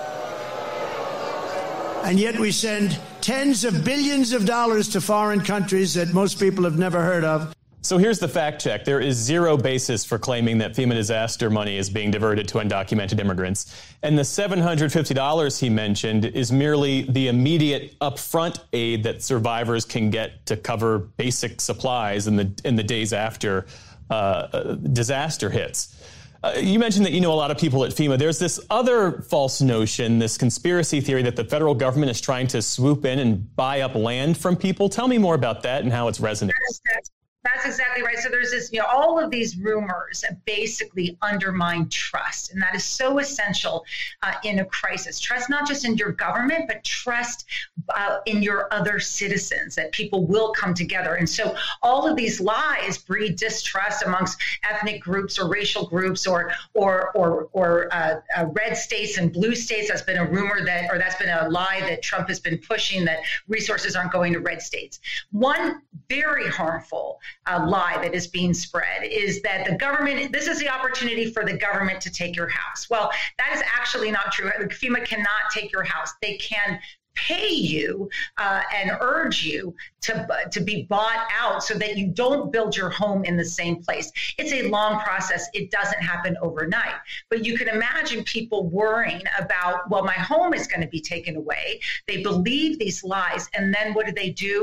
And yet we send tens of billions of dollars to foreign countries that most people have never heard of.
So here's the fact check. There is zero basis for claiming that FEMA disaster money is being diverted to undocumented immigrants. And the seven hundred fifty dollars he mentioned is merely the immediate upfront aid that survivors can get to cover basic supplies in the in the days after uh, disaster hits. Uh, you mentioned that you know a lot of people at FEMA. There's this other false notion, this conspiracy theory that the federal government is trying to swoop in and buy up land from people. Tell me more about that and how it's resonating.
That's exactly right. So there's this, you know, all of these rumors basically undermine trust. And that is so essential uh, in a crisis. Trust not just in your government, but trust uh, in your other citizens, that people will come together. And so all of these lies breed distrust amongst ethnic groups or racial groups or or or, or uh, uh, red states and blue states. That's been a rumor that, or that's been a lie that Trump has been pushing, that resources aren't going to red states. One very harmful Uh, lie that is being spread is that the government, this is the opportunity for the government to take your house. Well, that is actually not true. FEMA cannot take your house. They can pay you uh, and urge you to, to be bought out so that you don't build your home in the same place. It's a long process. It doesn't happen overnight. But you can imagine people worrying about, well, my home is going to be taken away. They believe these lies. And then what do they do?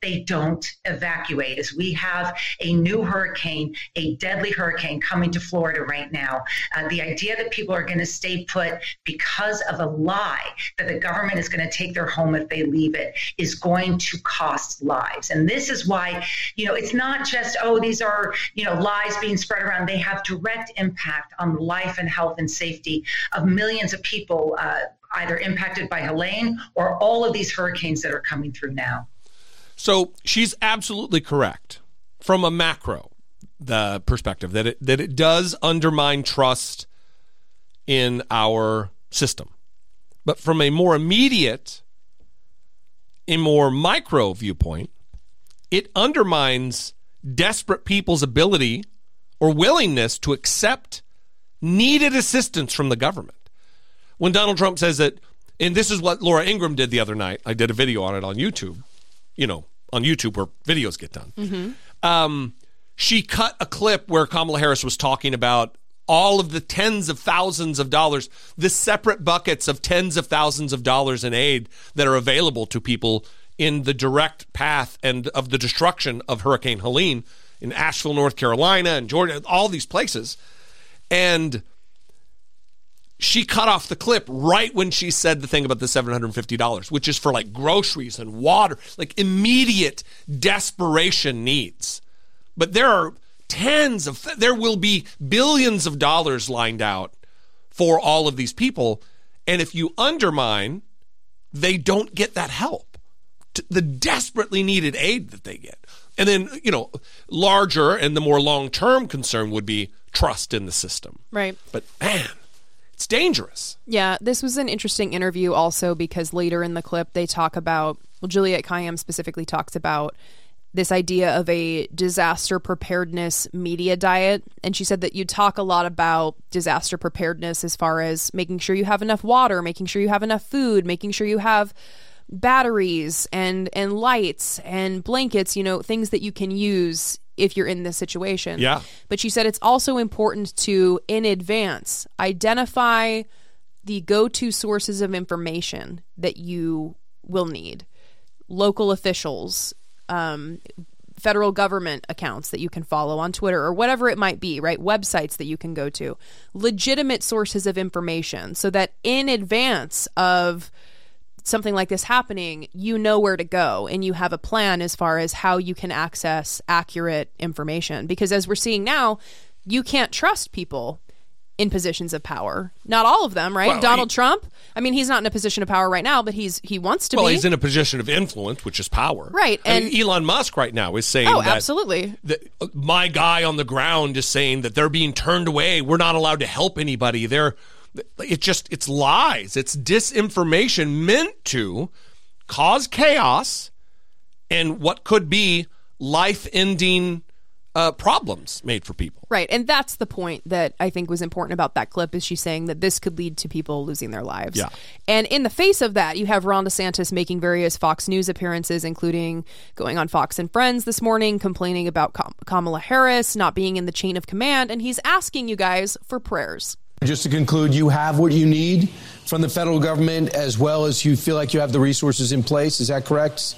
they don't evacuate. As we have a new hurricane, a deadly hurricane coming to Florida right now, uh, the idea that people are going to stay put because of a lie that the government is going to take their home if they leave it is going to cost lives. And this is why, you know, it's not just, oh, these are, you know, lies being spread around. They have direct impact on the life and health and safety of millions of people, uh, either impacted by Helene or all of these hurricanes that are coming through now.
So she's absolutely correct from a macro the perspective that it that it does undermine trust in our system. But from a more immediate, a more micro viewpoint, it undermines desperate people's ability or willingness to accept needed assistance from the government. When Donald Trump says that, and this is what Laura Ingraham did the other night. I did a video on it on YouTube, you know, on YouTube where videos get done. Mm-hmm. Um, she cut a clip where Kamala Harris was talking about all of the tens of thousands of dollars, the separate buckets of tens of thousands of dollars in aid that are available to people in the direct path and of the destruction of Hurricane Helene in Asheville, North Carolina, and Georgia, all these places. And she cut off the clip right when she said the thing about the seven hundred fifty dollars, which is for like groceries and water, like immediate desperation needs. But there are tens of, there will be billions of dollars lined out for all of these people. And if you undermine, they don't get that help, the desperately needed aid that they get. And then, you know, larger and the more long-term concern would be trust in the system.
Right.
But man, it's dangerous.
Yeah, this was an interesting interview also because later in the clip they talk about, well, Juliette Kayyem specifically talks about this idea of a disaster preparedness media diet. And she said that you talk a lot about disaster preparedness as far as making sure you have enough water, making sure you have enough food, making sure you have batteries and and lights and blankets, you know, things that you can use if you're in this situation.
Yeah.
But she said it's also important to, in advance, identify the go-to sources of information that you will need. Local officials, um, federal government accounts that you can follow on Twitter or whatever it might be, right? Websites that you can go to. Legitimate sources of information so that in advance of something like this happening, you know where to go and you have a plan as far as how you can access accurate information. Because as we're seeing now, you can't trust people in positions of power. Not all of them, right?
Well,
Donald
he,
Trump, I mean, he's not in a position of power right now, but he's he wants to
well,
be.
Well, he's in a position of influence, which is power.
Right.
I
And
mean, Elon Musk right now is saying
oh,
that,
absolutely.
that my guy on the ground is saying that they're being turned away. We're not allowed to help anybody. They're It just, it's lies. It's disinformation meant to cause chaos and what could be life-ending uh, problems made for people.
Right. And that's the point that I think was important about that clip is she's saying that this could lead to people losing their lives.
Yeah.
And in the face of that, you have Ron DeSantis making various Fox News appearances, including going on Fox and Friends this morning, complaining about Kam- Kamala Harris not being in the chain of command. And he's asking you guys for prayers.
Just to conclude, you have what you need from the federal government as well as you feel like you have the resources in place. Is that correct?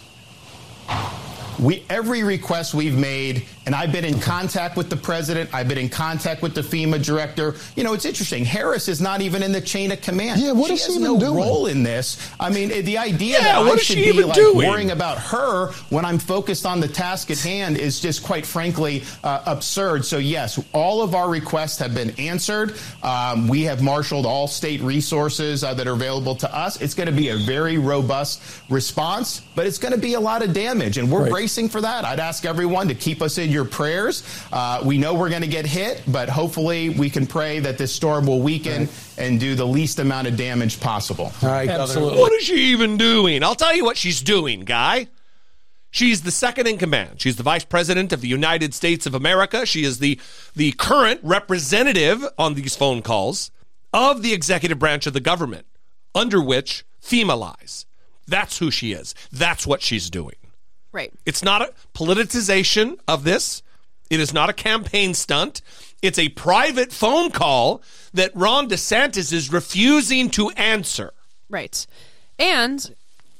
We every request we've made, and I've been in contact with the president. I've been in contact with the FEMA director. You know, it's interesting. Harris is not even in the chain of command.
Yeah, what
she
is
has
she
no
even doing?
role in this. I mean, the idea
Yeah,
that
what
I
is
should
she
be
even
like
doing?
worrying about her when I'm focused on the task at hand is just quite frankly uh, absurd. So yes, all of our requests have been answered. Um, we have marshaled all state resources uh, that are available to us. It's going to be a very robust response, but it's going to be a lot of damage, and we're
Right.
bracing for that. I'd ask everyone to keep us in your prayers. Uh, we know we're going to get hit, but hopefully we can pray that this storm will weaken right. and do the least amount of damage possible.
All right, absolutely.
What is she even doing? I'll tell you what she's doing, guy. She's the second in command. She's the vice president of the United States of America. She is the, the current representative on these phone calls of the executive branch of the government, under which FEMA lies. That's who she is. That's what she's doing.
Right.
It's not a politicization of this. It is not a campaign stunt. It's a private phone call that Ron DeSantis is refusing to answer.
Right. And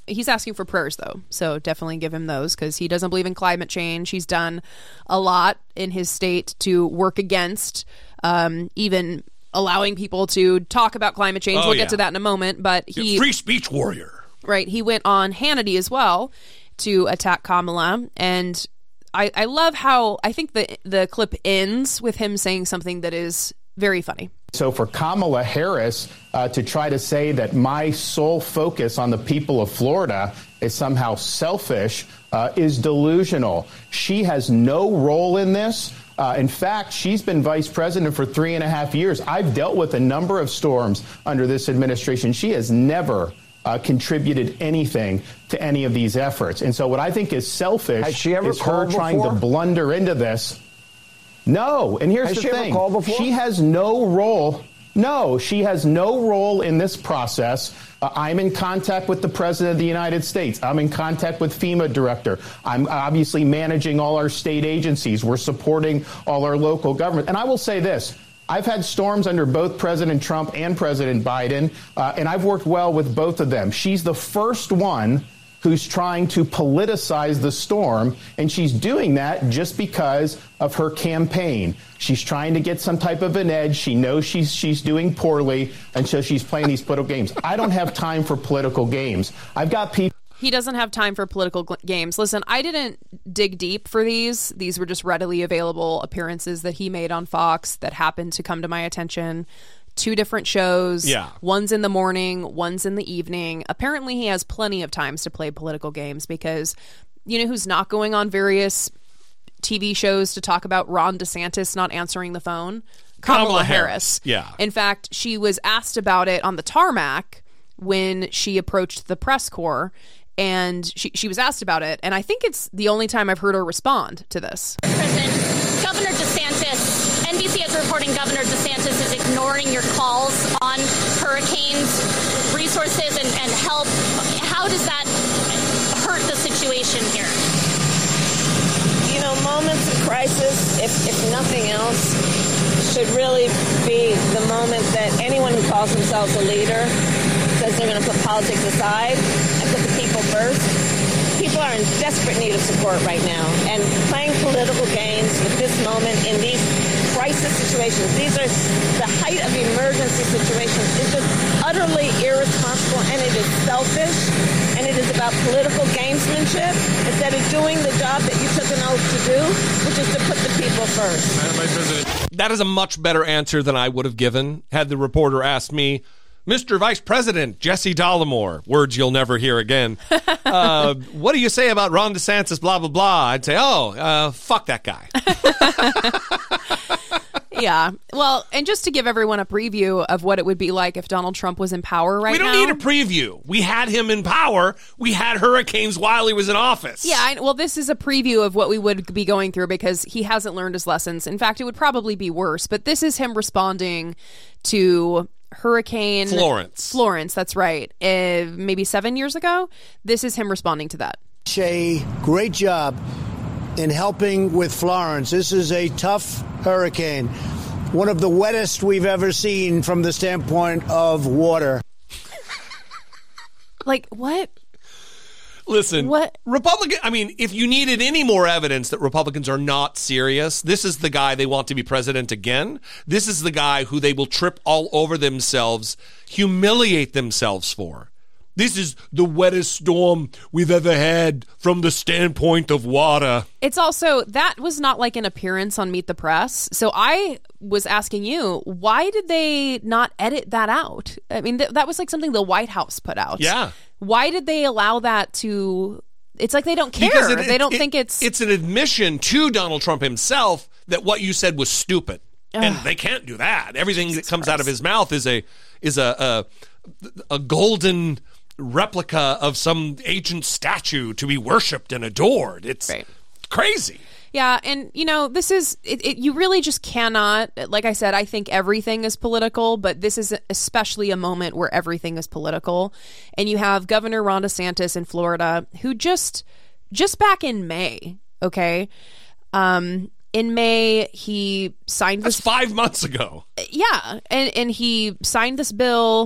he's asking for prayers, though. So definitely give him those, because he doesn't believe in climate change. He's done a lot in his state to work against um, even allowing people to talk about climate change.
Oh,
we'll
yeah.
get to that in a moment. But he
free speech warrior.
Right. He went on Hannity as well to attack Kamala. And I, I love how I think the the clip ends with him saying something that is very funny.
So for Kamala Harris uh, to try to say that my sole focus on the people of Florida is somehow selfish uh, is delusional. She has no role in this. Uh, in fact, she's been vice president for three and a half years. I've dealt with a number of storms under this administration. She has never uh, contributed anything to any of these efforts. And so what I think is selfish
Has she ever
is her
called
trying
before?
to blunder into this. No. And here's
Has
the
she ever
thing.
called before?
She has no role. No, she has no role in this process. Uh, I'm in contact with the President of the United States. I'm in contact with FEMA director. I'm obviously managing all our state agencies. We're supporting all our local government. And I will say this. I've had storms under both President Trump and President Biden, uh, and I've worked well with both of them. She's the first one who's trying to politicize the storm, and she's doing that just because of her campaign. She's trying to get some type of an edge. She knows she's she's doing poorly, and so she's playing these political games. I don't have time for political games. I've got people.
He doesn't have time for political gl- games. Listen, I didn't dig deep for these. These were just readily available appearances that he made on Fox that happened to come to my attention. Two different shows.
Yeah.
One's in the morning, one's in the evening. Apparently he has plenty of times to play political games, because you know who's not going on various T V shows to talk about Ron DeSantis not answering the phone? Kamala,
Kamala
Harris.
Harris. Yeah.
In fact, she was asked about it on the tarmac when she approached the press corps, and she, she was asked about it. And I think it's the only time I've heard her respond to this.
President, Governor DeSantis, N B C is reporting Governor DeSantis is ignoring your calls on hurricanes, resources, and, and help. How does that hurt the situation here?
You know, moments of crisis, if, if nothing else, should really be the moment that anyone who calls themselves a leader says they're going to put politics aside and put the people first. People are in desperate need of support right now, and playing political games with this moment in these crisis situations, these are the height of emergency situations, is just utterly irresponsible, and it is selfish, and it is about political gamesmanship instead of doing the job that you took an oath to do, which is to put the people first.
That is a much better answer than I would have given had the reporter asked me, Mister Vice President Jesse Dollemore, words you'll never hear again. Uh, what do you say about Ron DeSantis, blah, blah, blah? I'd say, oh, uh, fuck that guy.
Yeah. Well, and just to give everyone a preview of what it would be like if Donald Trump was in power right now.
We don't
now,
need a preview. We had him in power. We had hurricanes while he was in office.
Yeah, I, well, this is a preview of what we would be going through, because he hasn't learned his lessons. In fact, it would probably be worse. But this is him responding to Hurricane
Florence.
Florence, that's right. Uh, maybe seven years ago. This is him responding to that.
A great job in helping with Florence. This is a tough hurricane, one of the wettest we've ever seen from the standpoint of water.
Like, what?
Listen,
what?
Republican, I mean, if you needed any more evidence that Republicans are not serious, this is the guy they want to be president again. This is the guy who they will trip all over themselves, humiliate themselves for. This is the wettest storm we've ever had from the standpoint of water.
It's also, that was not like an appearance on Meet the Press. So I was asking you, why did they not edit that out? I mean, th- that was like something the White House put out.
Yeah.
Why did they allow that to... It's like they don't care.
Because it,
they don't
it,
think it's...
It's an admission to Donald Trump himself that what you said was stupid. Ugh. And they can't do that. Everything Jesus that comes Christ. out of his mouth is a is a a, a golden replica of some ancient statue to be worshipped and adored. It's right. crazy.
Yeah, and, you know, this is, it, it, you really just cannot, like I said, I think everything is political, but this is especially a moment where everything is political. And you have Governor Ron DeSantis in Florida, who just, just back in May, okay, um, in May, he signed this...
That's five months ago.
Yeah, and, and he signed this bill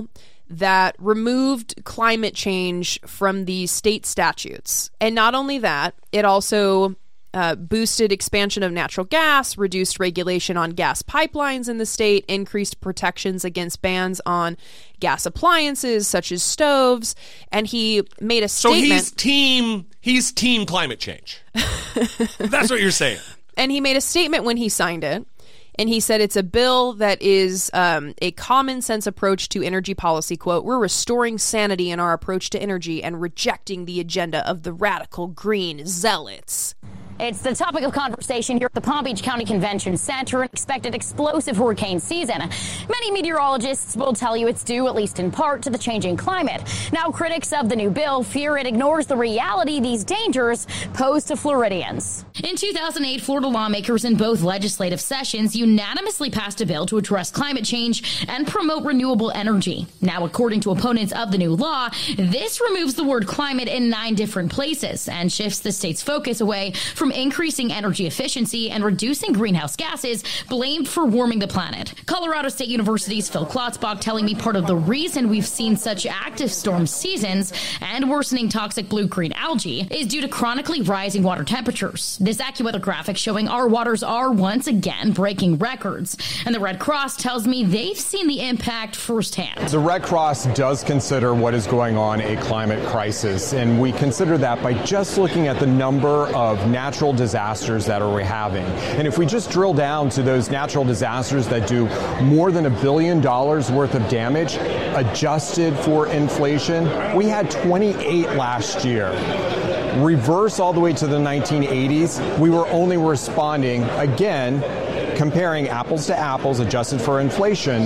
that removed climate change from the state statutes. And not only that, it also uh, boosted expansion of natural gas, reduced regulation on gas pipelines in the state, increased protections against bans on gas appliances such as stoves, and he made a statement.
So he's team, he's team climate change. That's what you're saying.
And he made a statement when he signed it. And he said it's a bill that is um, a common sense approach to energy policy. Quote, we're restoring sanity in our approach to energy and rejecting the agenda of the radical green zealots.
It's the topic of conversation here at the Palm Beach County Convention Center, an expected explosive hurricane season. Many meteorologists will tell you it's due, at least in part, to the changing climate. Now, critics of the new bill fear it ignores the reality these dangers pose to Floridians.
In two thousand eight, Florida lawmakers in both legislative sessions unanimously passed a bill to address climate change and promote renewable energy. Now, according to opponents of the new law, this removes the word climate in nine different places and shifts the state's focus away from increasing energy efficiency and reducing greenhouse gases blamed for warming the planet. Colorado State University's Phil Klotzbach telling me part of the reason we've seen such active storm seasons and worsening toxic blue-green algae is due to chronically rising water temperatures. This AccuWeather graphic showing our waters are once again breaking records. And the Red Cross tells me they've seen the impact firsthand.
The Red Cross does consider what is going on a climate crisis, and we consider that by just looking at the number of natural disasters that we're having. And if we just drill down to those natural disasters that do more than a billion dollars worth of damage, adjusted for inflation, we had twenty-eight last year. Reverse all the way to the nineteen eighties, we were only responding, again, comparing apples to apples, adjusted for inflation,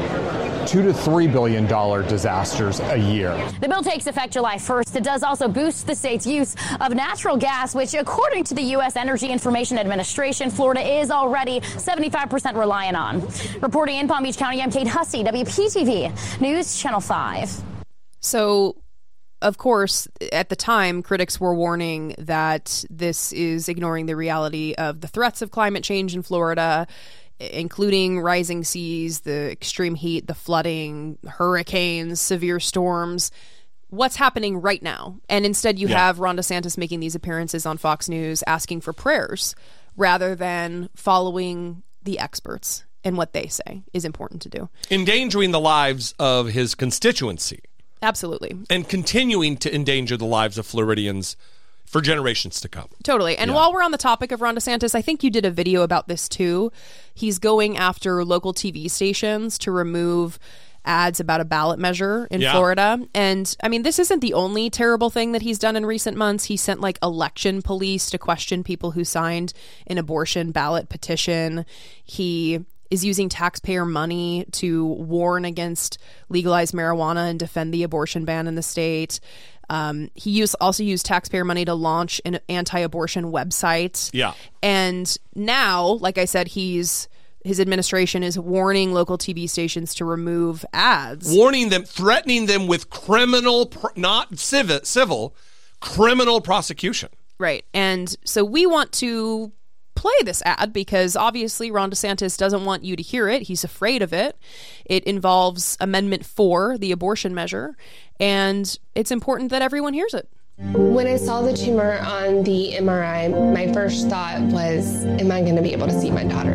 two to three billion dollar disasters a year.
The bill takes effect July first. It does also boost the state's use of natural gas, which, according to the U S Energy Information Administration, Florida is already seventy-five percent reliant on. Reporting in Palm Beach County, I'm Kate Hussey, W P T V News Channel five.
So, of course, at the time, critics were warning that this is ignoring the reality of the threats of climate change in Florida, including rising seas, the extreme heat, the flooding, hurricanes, severe storms. What's happening right now? And instead you yeah. have Ron DeSantis making these appearances on Fox News asking for prayers rather than following the experts and what they say is important to do.
Endangering the lives of his constituency.
Absolutely.
And continuing to endanger the lives of Floridians for generations to come.
Totally. And yeah. while we're on the topic of Ron DeSantis, I think you did a video about this too. He's going after local T V stations to remove ads about a ballot measure in yeah. Florida. And I mean, this isn't the only terrible thing that he's done in recent months. He sent like election police to question people who signed an abortion ballot petition. He is using taxpayer money to warn against legalized marijuana and defend the abortion ban in the state. Um, he used, also used taxpayer money to launch an anti-abortion website.
Yeah.
And now, like I said, he's his administration is warning local T V stations to remove ads.
Warning them, threatening them with criminal, not civil, civil, criminal prosecution.
Right. And so we want to play this ad because obviously Ron DeSantis doesn't want you to hear it. He's afraid of it. It involves Amendment four, the abortion measure, and it's important that everyone hears it.
When I saw the tumor on the M R I, my first thought was, am I going to be able to see my daughter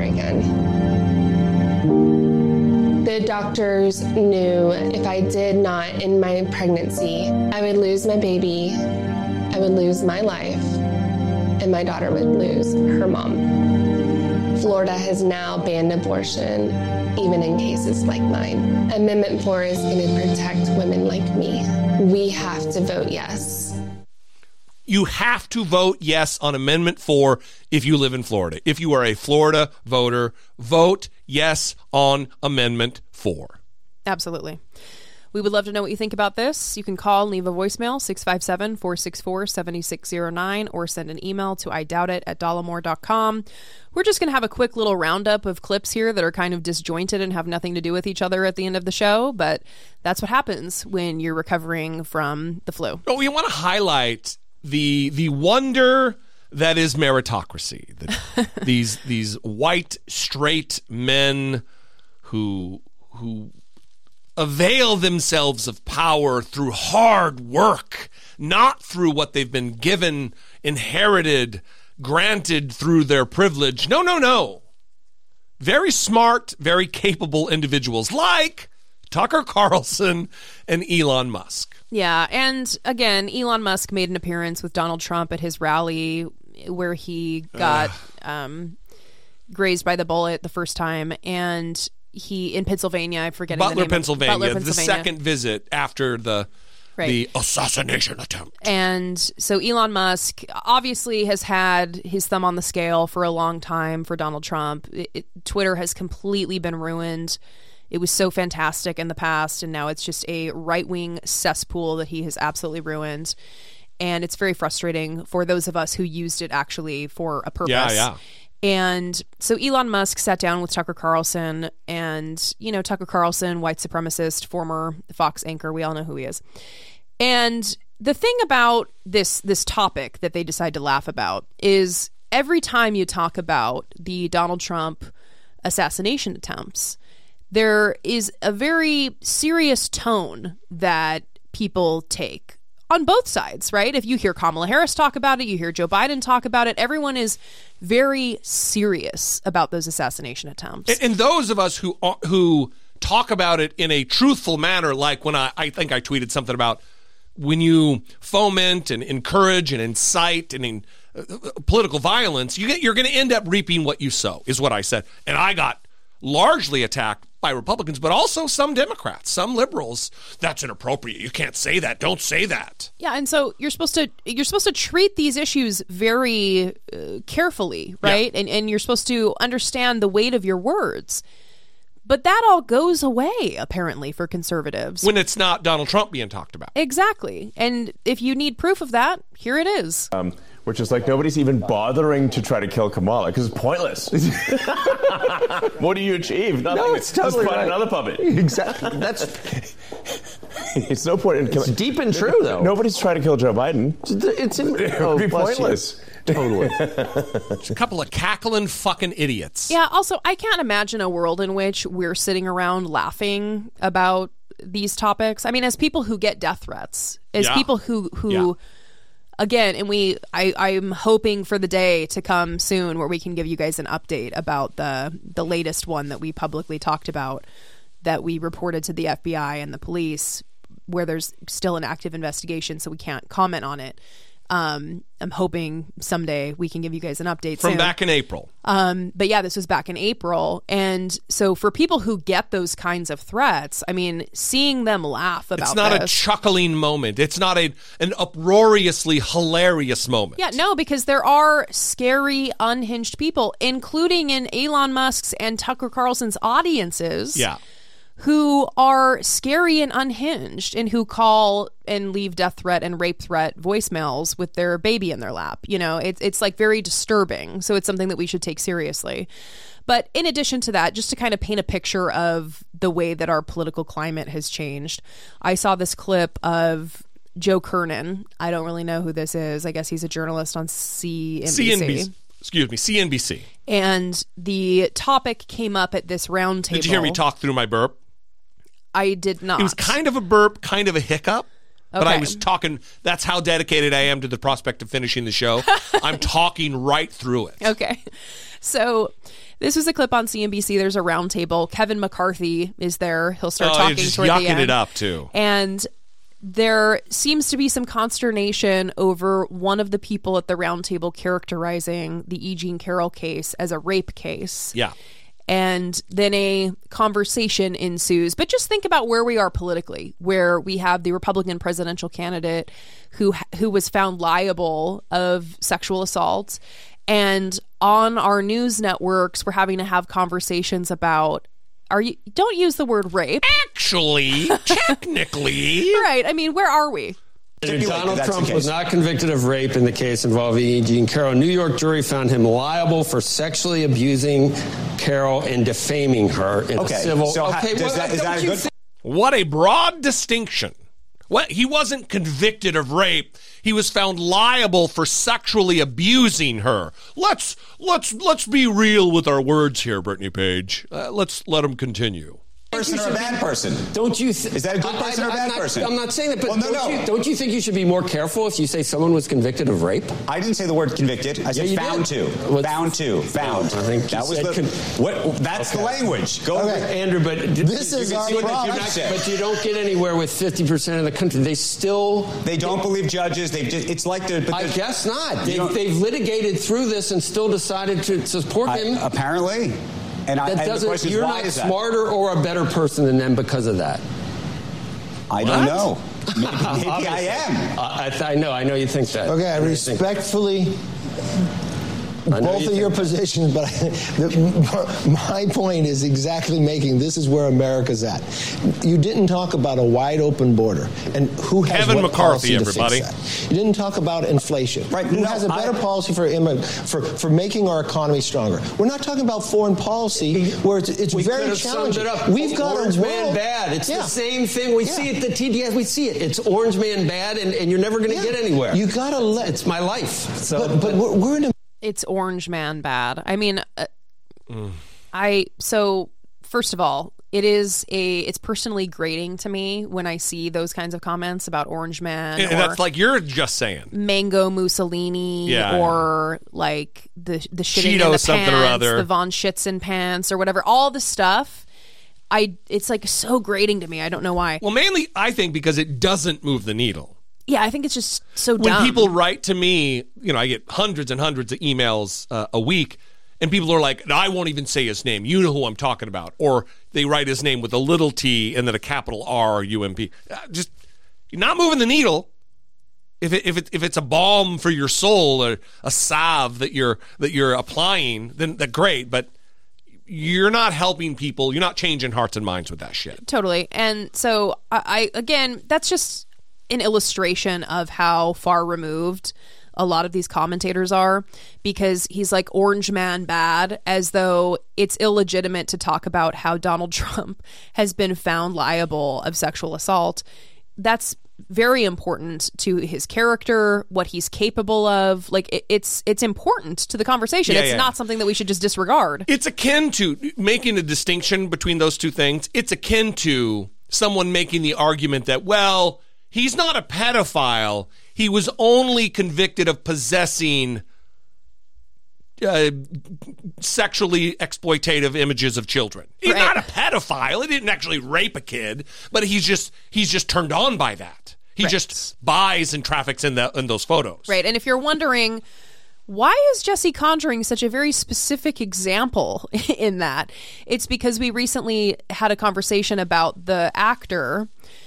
again? The doctors knew if I did not end my pregnancy, I would lose my baby, I would lose my life, and my daughter would lose her mom. Florida has now banned abortion, even in cases like mine. Amendment four is going to protect women like me. We have to vote yes.
You have to vote yes on Amendment four if you live in Florida. If you are a Florida voter, vote yes on Amendment four.
Absolutely. We would love to know what you think about this. You can call and leave a voicemail, six five seven, four six four, seven six zero nine, or send an email to I doubt it at dollemore dot com. We're just going to have a quick little roundup of clips here that are kind of disjointed and have nothing to do with each other at the end of the show, but that's what happens when you're recovering from the flu.
Oh, we want to highlight the the wonder that is meritocracy. The, these these white, straight men who who... avail themselves of power through hard work, not through what they've been given, inherited, granted through their privilege. No, no, no. Very smart, very capable individuals like Tucker Carlson and Elon Musk.
Yeah, and again, Elon Musk made an appearance with Donald Trump at his rally where he got um, grazed by the bullet the first time, and he in Pennsylvania, I'm forgetting
Butler,
the name
Pennsylvania,
of, Butler,
the
Pennsylvania.
second visit after the
Right.
the assassination attempt.
And so Elon Musk obviously has had his thumb on the scale for a long time for Donald Trump. It, it, Twitter has completely been ruined. It was so fantastic in the past, and now it's just a right-wing cesspool that he has absolutely ruined. And it's very frustrating for those of us who used it actually for a purpose.
Yeah, yeah.
And so Elon Musk sat down with Tucker Carlson, and, you know, Tucker Carlson, white supremacist, former Fox anchor, we all know who he is. And the thing about this this topic that they decide to laugh about is every time you talk about the Donald Trump assassination attempts, there is a very serious tone that people take on both sides, right? If you hear Kamala Harris talk about it, you hear Joe Biden talk about it, everyone is very serious about those assassination attempts.
And, and those of us who are, who talk about it in a truthful manner, like when I, I think I tweeted something about when you foment and encourage and incite and in, uh, political violence, you get, you're going to end up reaping what you sow, is what I said. And I got largely attacked by Republicans, but also some Democrats, some liberals. That's inappropriate. You can't say that. Don't say that.
Yeah, and so you're supposed to you're supposed to treat these issues very uh, carefully, right? Yeah. And and you're supposed to understand the weight of your words. But that all goes away, apparently, for conservatives.
When it's not Donald Trump being talked about.
Exactly. And if you need proof of that, here it is.
Um, which is like nobody's even bothering to try to kill Kamala because it's pointless. What do you achieve? Nothing.
No, it's totally
Just find
right.
another puppet.
Exactly. That's
it's no point in killing.
It's deep and true, though.
Nobody's trying to kill Joe Biden.
It's in,
it
oh,
would be
bless
pointless.
You. Totally.
Just a couple of cackling fucking idiots.
Yeah, also, I can't imagine a world in which we're sitting around laughing about these topics. I mean, as people who get death threats, as
Yeah.
people who, who
Yeah.
again, and we, I, I'm hoping for the day to come soon where we can give you guys an update about the, the latest one that we publicly talked about, that we reported to the F B I and the police, where there's still an active investigation, so we can't comment on it. Um, I'm hoping someday we can give you guys an update
From
soon.
back in April.
Um, but yeah, this was back in April. And so for people who get those kinds of threats, I mean, seeing them laugh about
It's not
this,
a chuckling moment. It's not a an uproariously hilarious moment.
yeah, no, because there are scary, unhinged people, including in Elon Musk's and Tucker Carlson's audiences.
Yeah.
Who are scary and unhinged and who call and leave death threat and rape threat voicemails with their baby in their lap. You know, it's it's like very disturbing. So it's something that we should take seriously. But in addition to that, just to kind of paint a picture of the way that our political climate has changed, I saw this clip of Joe Kernan. I don't really know who this is. I guess he's a journalist on C N B C.
C N B C. Excuse me, C N B C.
And the topic came up at this round table.
Did you hear me talk through my burp?
I did not.
It was kind of a burp, kind of a hiccup. But I
Okay.
was talking, that's how dedicated I am to the prospect of finishing the show. I'm talking right through it.
Okay. So this was a clip on C N B C. There's a round table. Kevin McCarthy is there. He'll start
Oh,
talking
you're just
toward the
yucking
end.
it up, too.
And there seems to be some consternation over one of the people at the round table characterizing the E. Jean Carroll case as a rape case.
Yeah.
And then a conversation ensues. But just think about where we are politically, where we have the Republican presidential candidate who who was found liable of sexual assault. And on our news networks, we're having to have conversations about, are you, don't use the word rape.
Actually, technically.
Right. I mean, where are we?
Donald Trump was not convicted of rape in the case involving E. Jean Carroll. A New York jury found him liable for sexually abusing Carroll and defaming her in
Okay,
a civil.
so how-
okay,
does
well,
that- is
don't
that a
you
good-
think-
What a broad distinction. Well, he wasn't convicted of rape. He was found liable for sexually abusing her. Let's let's let's be real with our words here, Brittany Page. Uh, let's let him continue.
person or a bad
be,
person?
Don't you? Th-
is that a good person
I,
or a bad
I'm not,
person?
I'm not saying that, but
well, no,
don't,
no.
You, don't you think you should be more careful if you say someone was convicted of rape?
I didn't say the word convicted. I said
yeah,
found
did.
to.
What's,
found to. Found.
I think
that was the.
Con-
what? That's okay. the language. Go,
okay. Andrew. But
this is our problem.
But you don't get anywhere with fifty percent of the country. They still.
They don't they, believe judges. They just. It's like the.
I guess not. They've, they've litigated through this and still decided to support
I,
him.
Apparently. And,
that
I, and the question is,
you're
why
not
is that?
smarter or a better person than them because of that.
I
what?
don't know. Maybe, maybe I am.
Uh, I, th- I know. I know you think that.
Okay, I respectfully. Both of your positions, but I, the, my point is exactly making this is where America's at. You didn't talk about a wide open border and who has
Kevin
what
McCarthy,
policy to
everybody.
fix that. You didn't talk about inflation.
Right?
Who
No,
has a better
I,
policy for, immig- for for making our economy stronger? We're not talking about foreign policy where it's, it's
we
very
could have
challenging.
Summed it up.
We've got
Orange
a world,
man bad. It's
yeah.
the same thing. We
yeah.
see it. The T D S. We see it. It's orange man bad, and, and you're never going to
yeah.
get anywhere.
You got to let.
It's my life. So,
but, but we're, we're in a.
It's orange man bad. I mean, uh, mm. I so first of all, it is a it's personally grating to me when I see those kinds of comments about orange man.
And
or
that's like you're just saying
mango Mussolini,
yeah,
or
yeah.
like the the shitting
Cheeto
in the
something
pants,
or other,
the von Schitzen pants or whatever. All the stuff. I it's like so grating to me. I don't know why.
Well, mainly I think because it doesn't move the needle.
Yeah, I think it's just so
when
dumb.
people write to me, you know, I get hundreds and hundreds of emails uh, a week, and people are like, I won't even say his name. You know who I'm talking about. Or they write his name with a little t and then a capital R or U M P. Uh, just, you're not moving the needle. If it, if it, if it's a balm for your soul or a salve that you're that you're applying, then that's great. But you're not helping people. You're not changing hearts and minds with that shit.
Totally. And so I, I again, that's just an illustration of how far removed a lot of these commentators are, because he's like orange man bad, as though it's illegitimate to talk about how Donald Trump has been found liable of sexual assault. That's very important to his character, what he's capable of. Like it, it's it's important to the conversation.
Yeah,
it's
yeah.
not something that we should just disregard.
It's akin to making a distinction between those two things. It's akin to someone making the argument that, well, he's not a pedophile. He was only convicted of possessing uh, sexually exploitative images of children. He's
right.
not a pedophile. He didn't actually rape a kid, but he's just he's just turned on by that. He right. just buys and traffics in, the, in those photos.
Right. And if you're wondering, why is Jesse Conjuring such a very specific example in that? It's because we recently had a conversation about the actor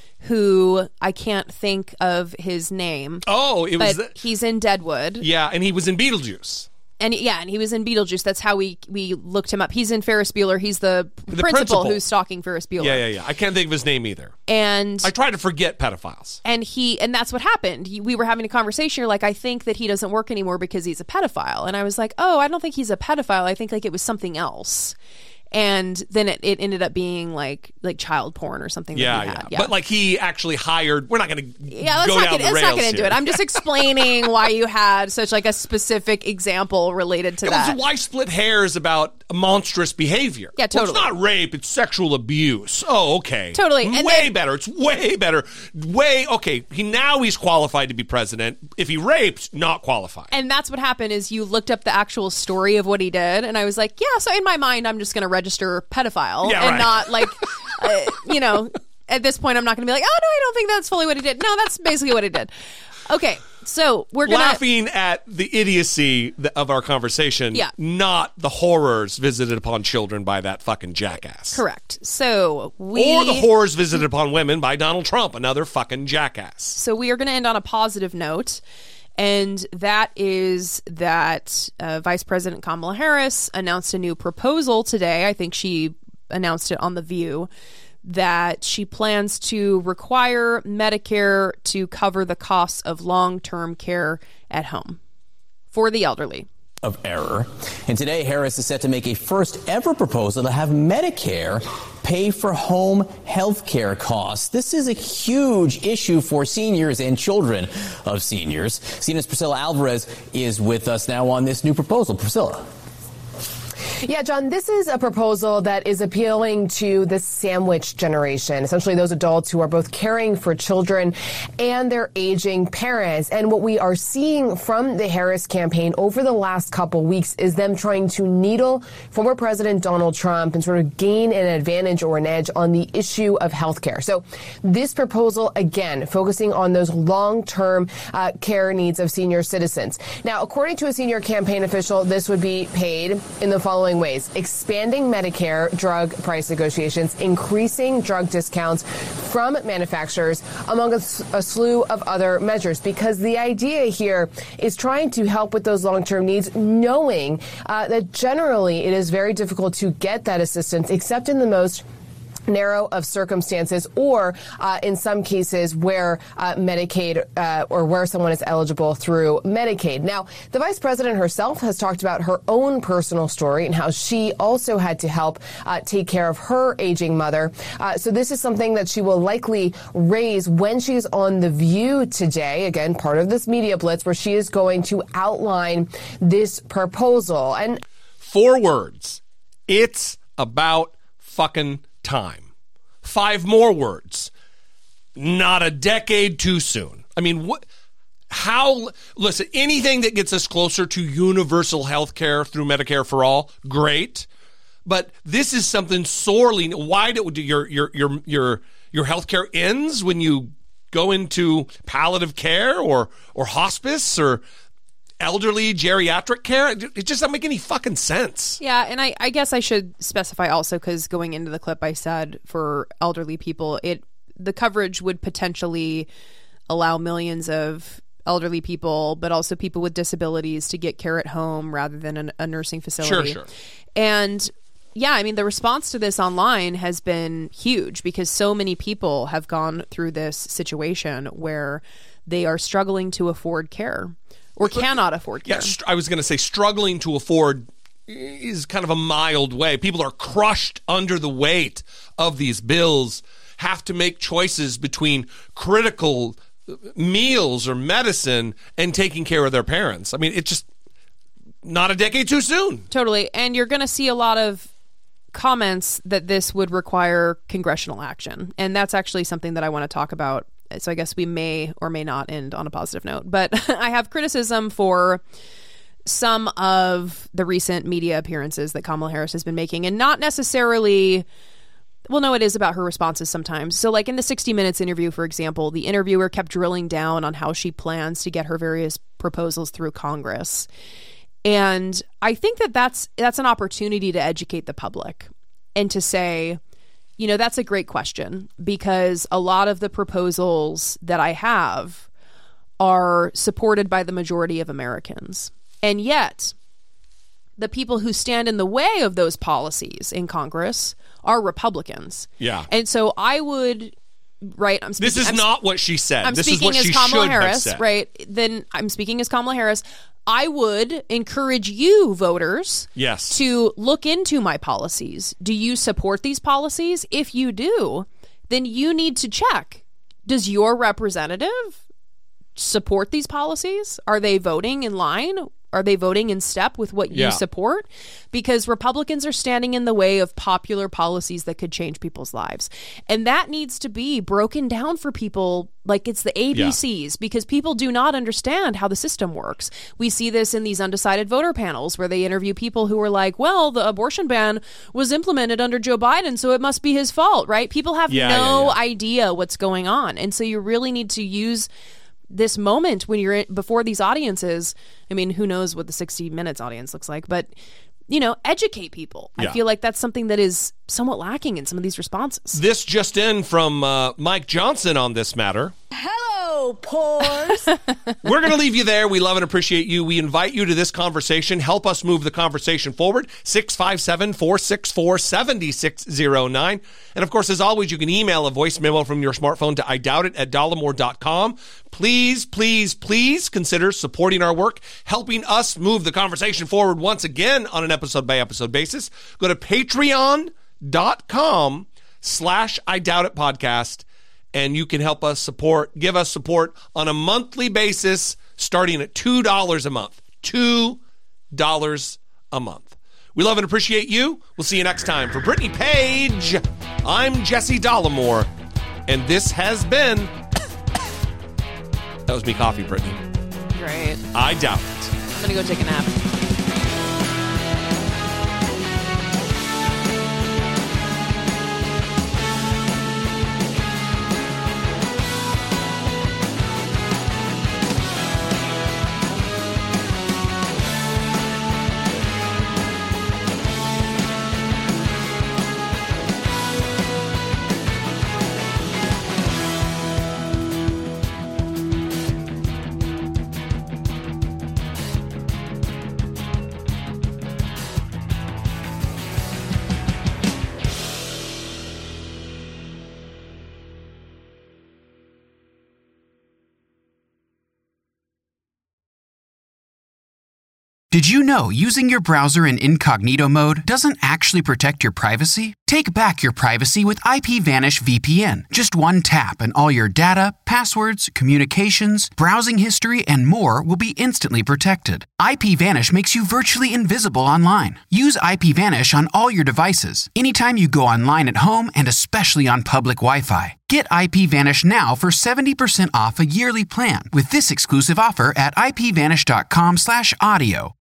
who I can't think of his name.
Oh, it was
but
the,
he's in Deadwood.
Yeah, and he was in Beetlejuice.
And yeah, and he was in Beetlejuice. That's how we we looked him up. He's in Ferris Bueller. He's the,
the
principal,
principal
who's stalking Ferris Bueller.
Yeah, yeah, yeah. I can't think of his name either.
And
I try to forget pedophiles.
And he and that's what happened. He, we were having a conversation. You're like, I think that he doesn't work anymore because he's a pedophile. And I was like, oh, I don't think he's a pedophile. I think like it was something else. And then it, it ended up being like like child porn or something.
Yeah,
that he
yeah.
had. yeah.
But like he actually hired. We're not going to.
Yeah, let's
go
not
down
get.
the
Let's not
rails
get into
here.
it. I'm just explaining why you had such like a specific example related to
it
that.
Was why split hairs about monstrous behavior?
Yeah, totally.
Well, it's not rape. It's sexual abuse. Oh, okay.
Totally.
And
and
way
then,
better. It's way better. Way okay. He now he's qualified to be president. If he raped, not qualified.
And that's what happened. Is you looked up the actual story of what he did, and I was like, yeah. So in my mind, I'm just going to register pedophile.
Yeah,
and
right.
not like, uh, you know, at this point, I'm not going to be like, oh, no, I don't think that's fully what he did. No, that's basically what he did. Okay, so we're going to...
Laughing at the idiocy of our conversation,
yeah.
not the horrors visited upon children by that fucking jackass.
Correct. So we...
Or the horrors visited upon women by Donald Trump, another fucking jackass.
So we are going to end on a positive note. And that is that uh, Vice President Kamala Harris announced a new proposal today. I think she announced it on The View, that she plans to require Medicare to cover the costs of long-term care at home for the elderly.
Of error. And today, Harris is set to make a first ever proposal to have Medicare pay for home health care costs. This is a huge issue for seniors and children of seniors. C N N's Priscilla Alvarez is with us now on this new proposal. Priscilla.
Yeah, John, this is a proposal that is appealing to the sandwich generation, essentially those adults who are both caring for children and their aging parents. And what we are seeing from the Harris campaign over the last couple weeks is them trying to needle former President Donald Trump and sort of gain an advantage or an edge on the issue of health care. So this proposal, again, focusing on those long-term uh, care needs of senior citizens. Now, according to a senior campaign official, this would be paid in the following ways: expanding Medicare drug price negotiations, increasing drug discounts from manufacturers, among a, a slew of other measures. Because the idea here is trying to help with those long-term needs, knowing uh, that generally it is very difficult to get that assistance, except in the most narrow of circumstances, or uh, in some cases where uh, Medicaid uh, or where someone is eligible through Medicaid. Now, the vice president herself has talked about her own personal story and how she also had to help uh, take care of her aging mother. Uh, so this is something that she will likely raise when she's on The View today. Again, part of this media blitz where she is going to outline this proposal. And
four words: it's about fucking time. Five more words: not a decade too soon. I mean, what? How? Listen, anything that gets us closer to universal health care through Medicare for all, great. But this is something sorely. Why do your your your your your health care ends when you go into palliative care or or hospice or elderly geriatric care? It just doesn't make any fucking sense.
Yeah, and I, I guess I should specify also, because going into the clip I said for elderly people, it the coverage would potentially allow millions of elderly people, but also people with disabilities, to get care at home rather than an, a nursing facility.
Sure, sure.
And yeah, I mean, the response to this online has been huge because so many people have gone through this situation where they are struggling to afford care. Or cannot afford care.
Yeah, I was going to say struggling to afford is kind of a mild way. People are crushed under the weight of these bills, have to make choices between critical meals or medicine and taking care of their parents. I mean, it's just not a decade too soon.
Totally. And you're going to see a lot of comments that this would require congressional action. And that's actually something that I want to talk about. So I guess we may or may not end on a positive note. But I have criticism for some of the recent media appearances that Kamala Harris has been making, and not necessarily, well, no, it is about her responses sometimes. So like in the sixty minutes interview, for example, the interviewer kept drilling down on how she plans to get her various proposals through Congress. And I think that that's, that's an opportunity to educate the public and to say, you know, that's a great question, because a lot of the proposals that I have are supported by the majority of Americans. And yet, the people who stand in the way of those policies in Congress are Republicans.
Yeah.
And so I would, right, I'm speaking,
This is
I'm,
not what she said.
I'm
this
speaking
is what
as
she
Kamala
should
Harris,
have said.
right? Then I'm speaking as Kamala Harris. I would encourage you, voters,
yes,
to look into my policies. Do you support these policies? If you do, then you need to check. Does your representative support these policies? Are they voting in line? Are they voting in step with what you
Yeah.
support? Because Republicans are standing in the way of popular policies that could change people's lives. And that needs to be broken down for people like it's the A B Cs, yeah. because people do not understand how the system works. We see this in these undecided voter panels where they interview people who are like, well, the abortion ban was implemented under Joe Biden, so it must be his fault, right? People have
Yeah,
no
yeah, yeah.
idea what's going on. And so you really need to use this moment when you're in, before these audiences. I mean, who knows what the sixty minutes audience looks like, but, you know, educate people.
Yeah.
I feel like that's something that is somewhat lacking in some of these responses.
This just in from uh, Mike Johnson on this matter.
Hello, pores.
We're going to leave you there. We love and appreciate you. We invite you to this conversation. Help us move the conversation forward. six five seven, four six four, seven six zero nine. And of course, as always, you can email a voice memo from your smartphone to I doubt it at dollemore dot com. Please, please, please consider supporting our work, helping us move the conversation forward once again on an episode by episode basis. Go to patreon dot com slash I doubt it podcast. And you can help us support, give us support on a monthly basis, starting at two dollars a month. two dollars a month. We love and appreciate you. We'll see you next time. For Brittany Page, I'm Jesse Dollemore, and this has been... That was me coffee, Brittany.
Great.
I doubt it.
I'm going to go take a nap.
Did you know using your browser in incognito mode doesn't actually protect your privacy? Take back your privacy with IPVanish V P N. Just one tap and all your data, passwords, communications, browsing history, and more will be instantly protected. IPVanish makes you virtually invisible online. Use IPVanish on all your devices, anytime you go online at home and especially on public Wi-Fi. Get IPVanish now for seventy percent off a yearly plan with this exclusive offer at ipvanish.com slash audio.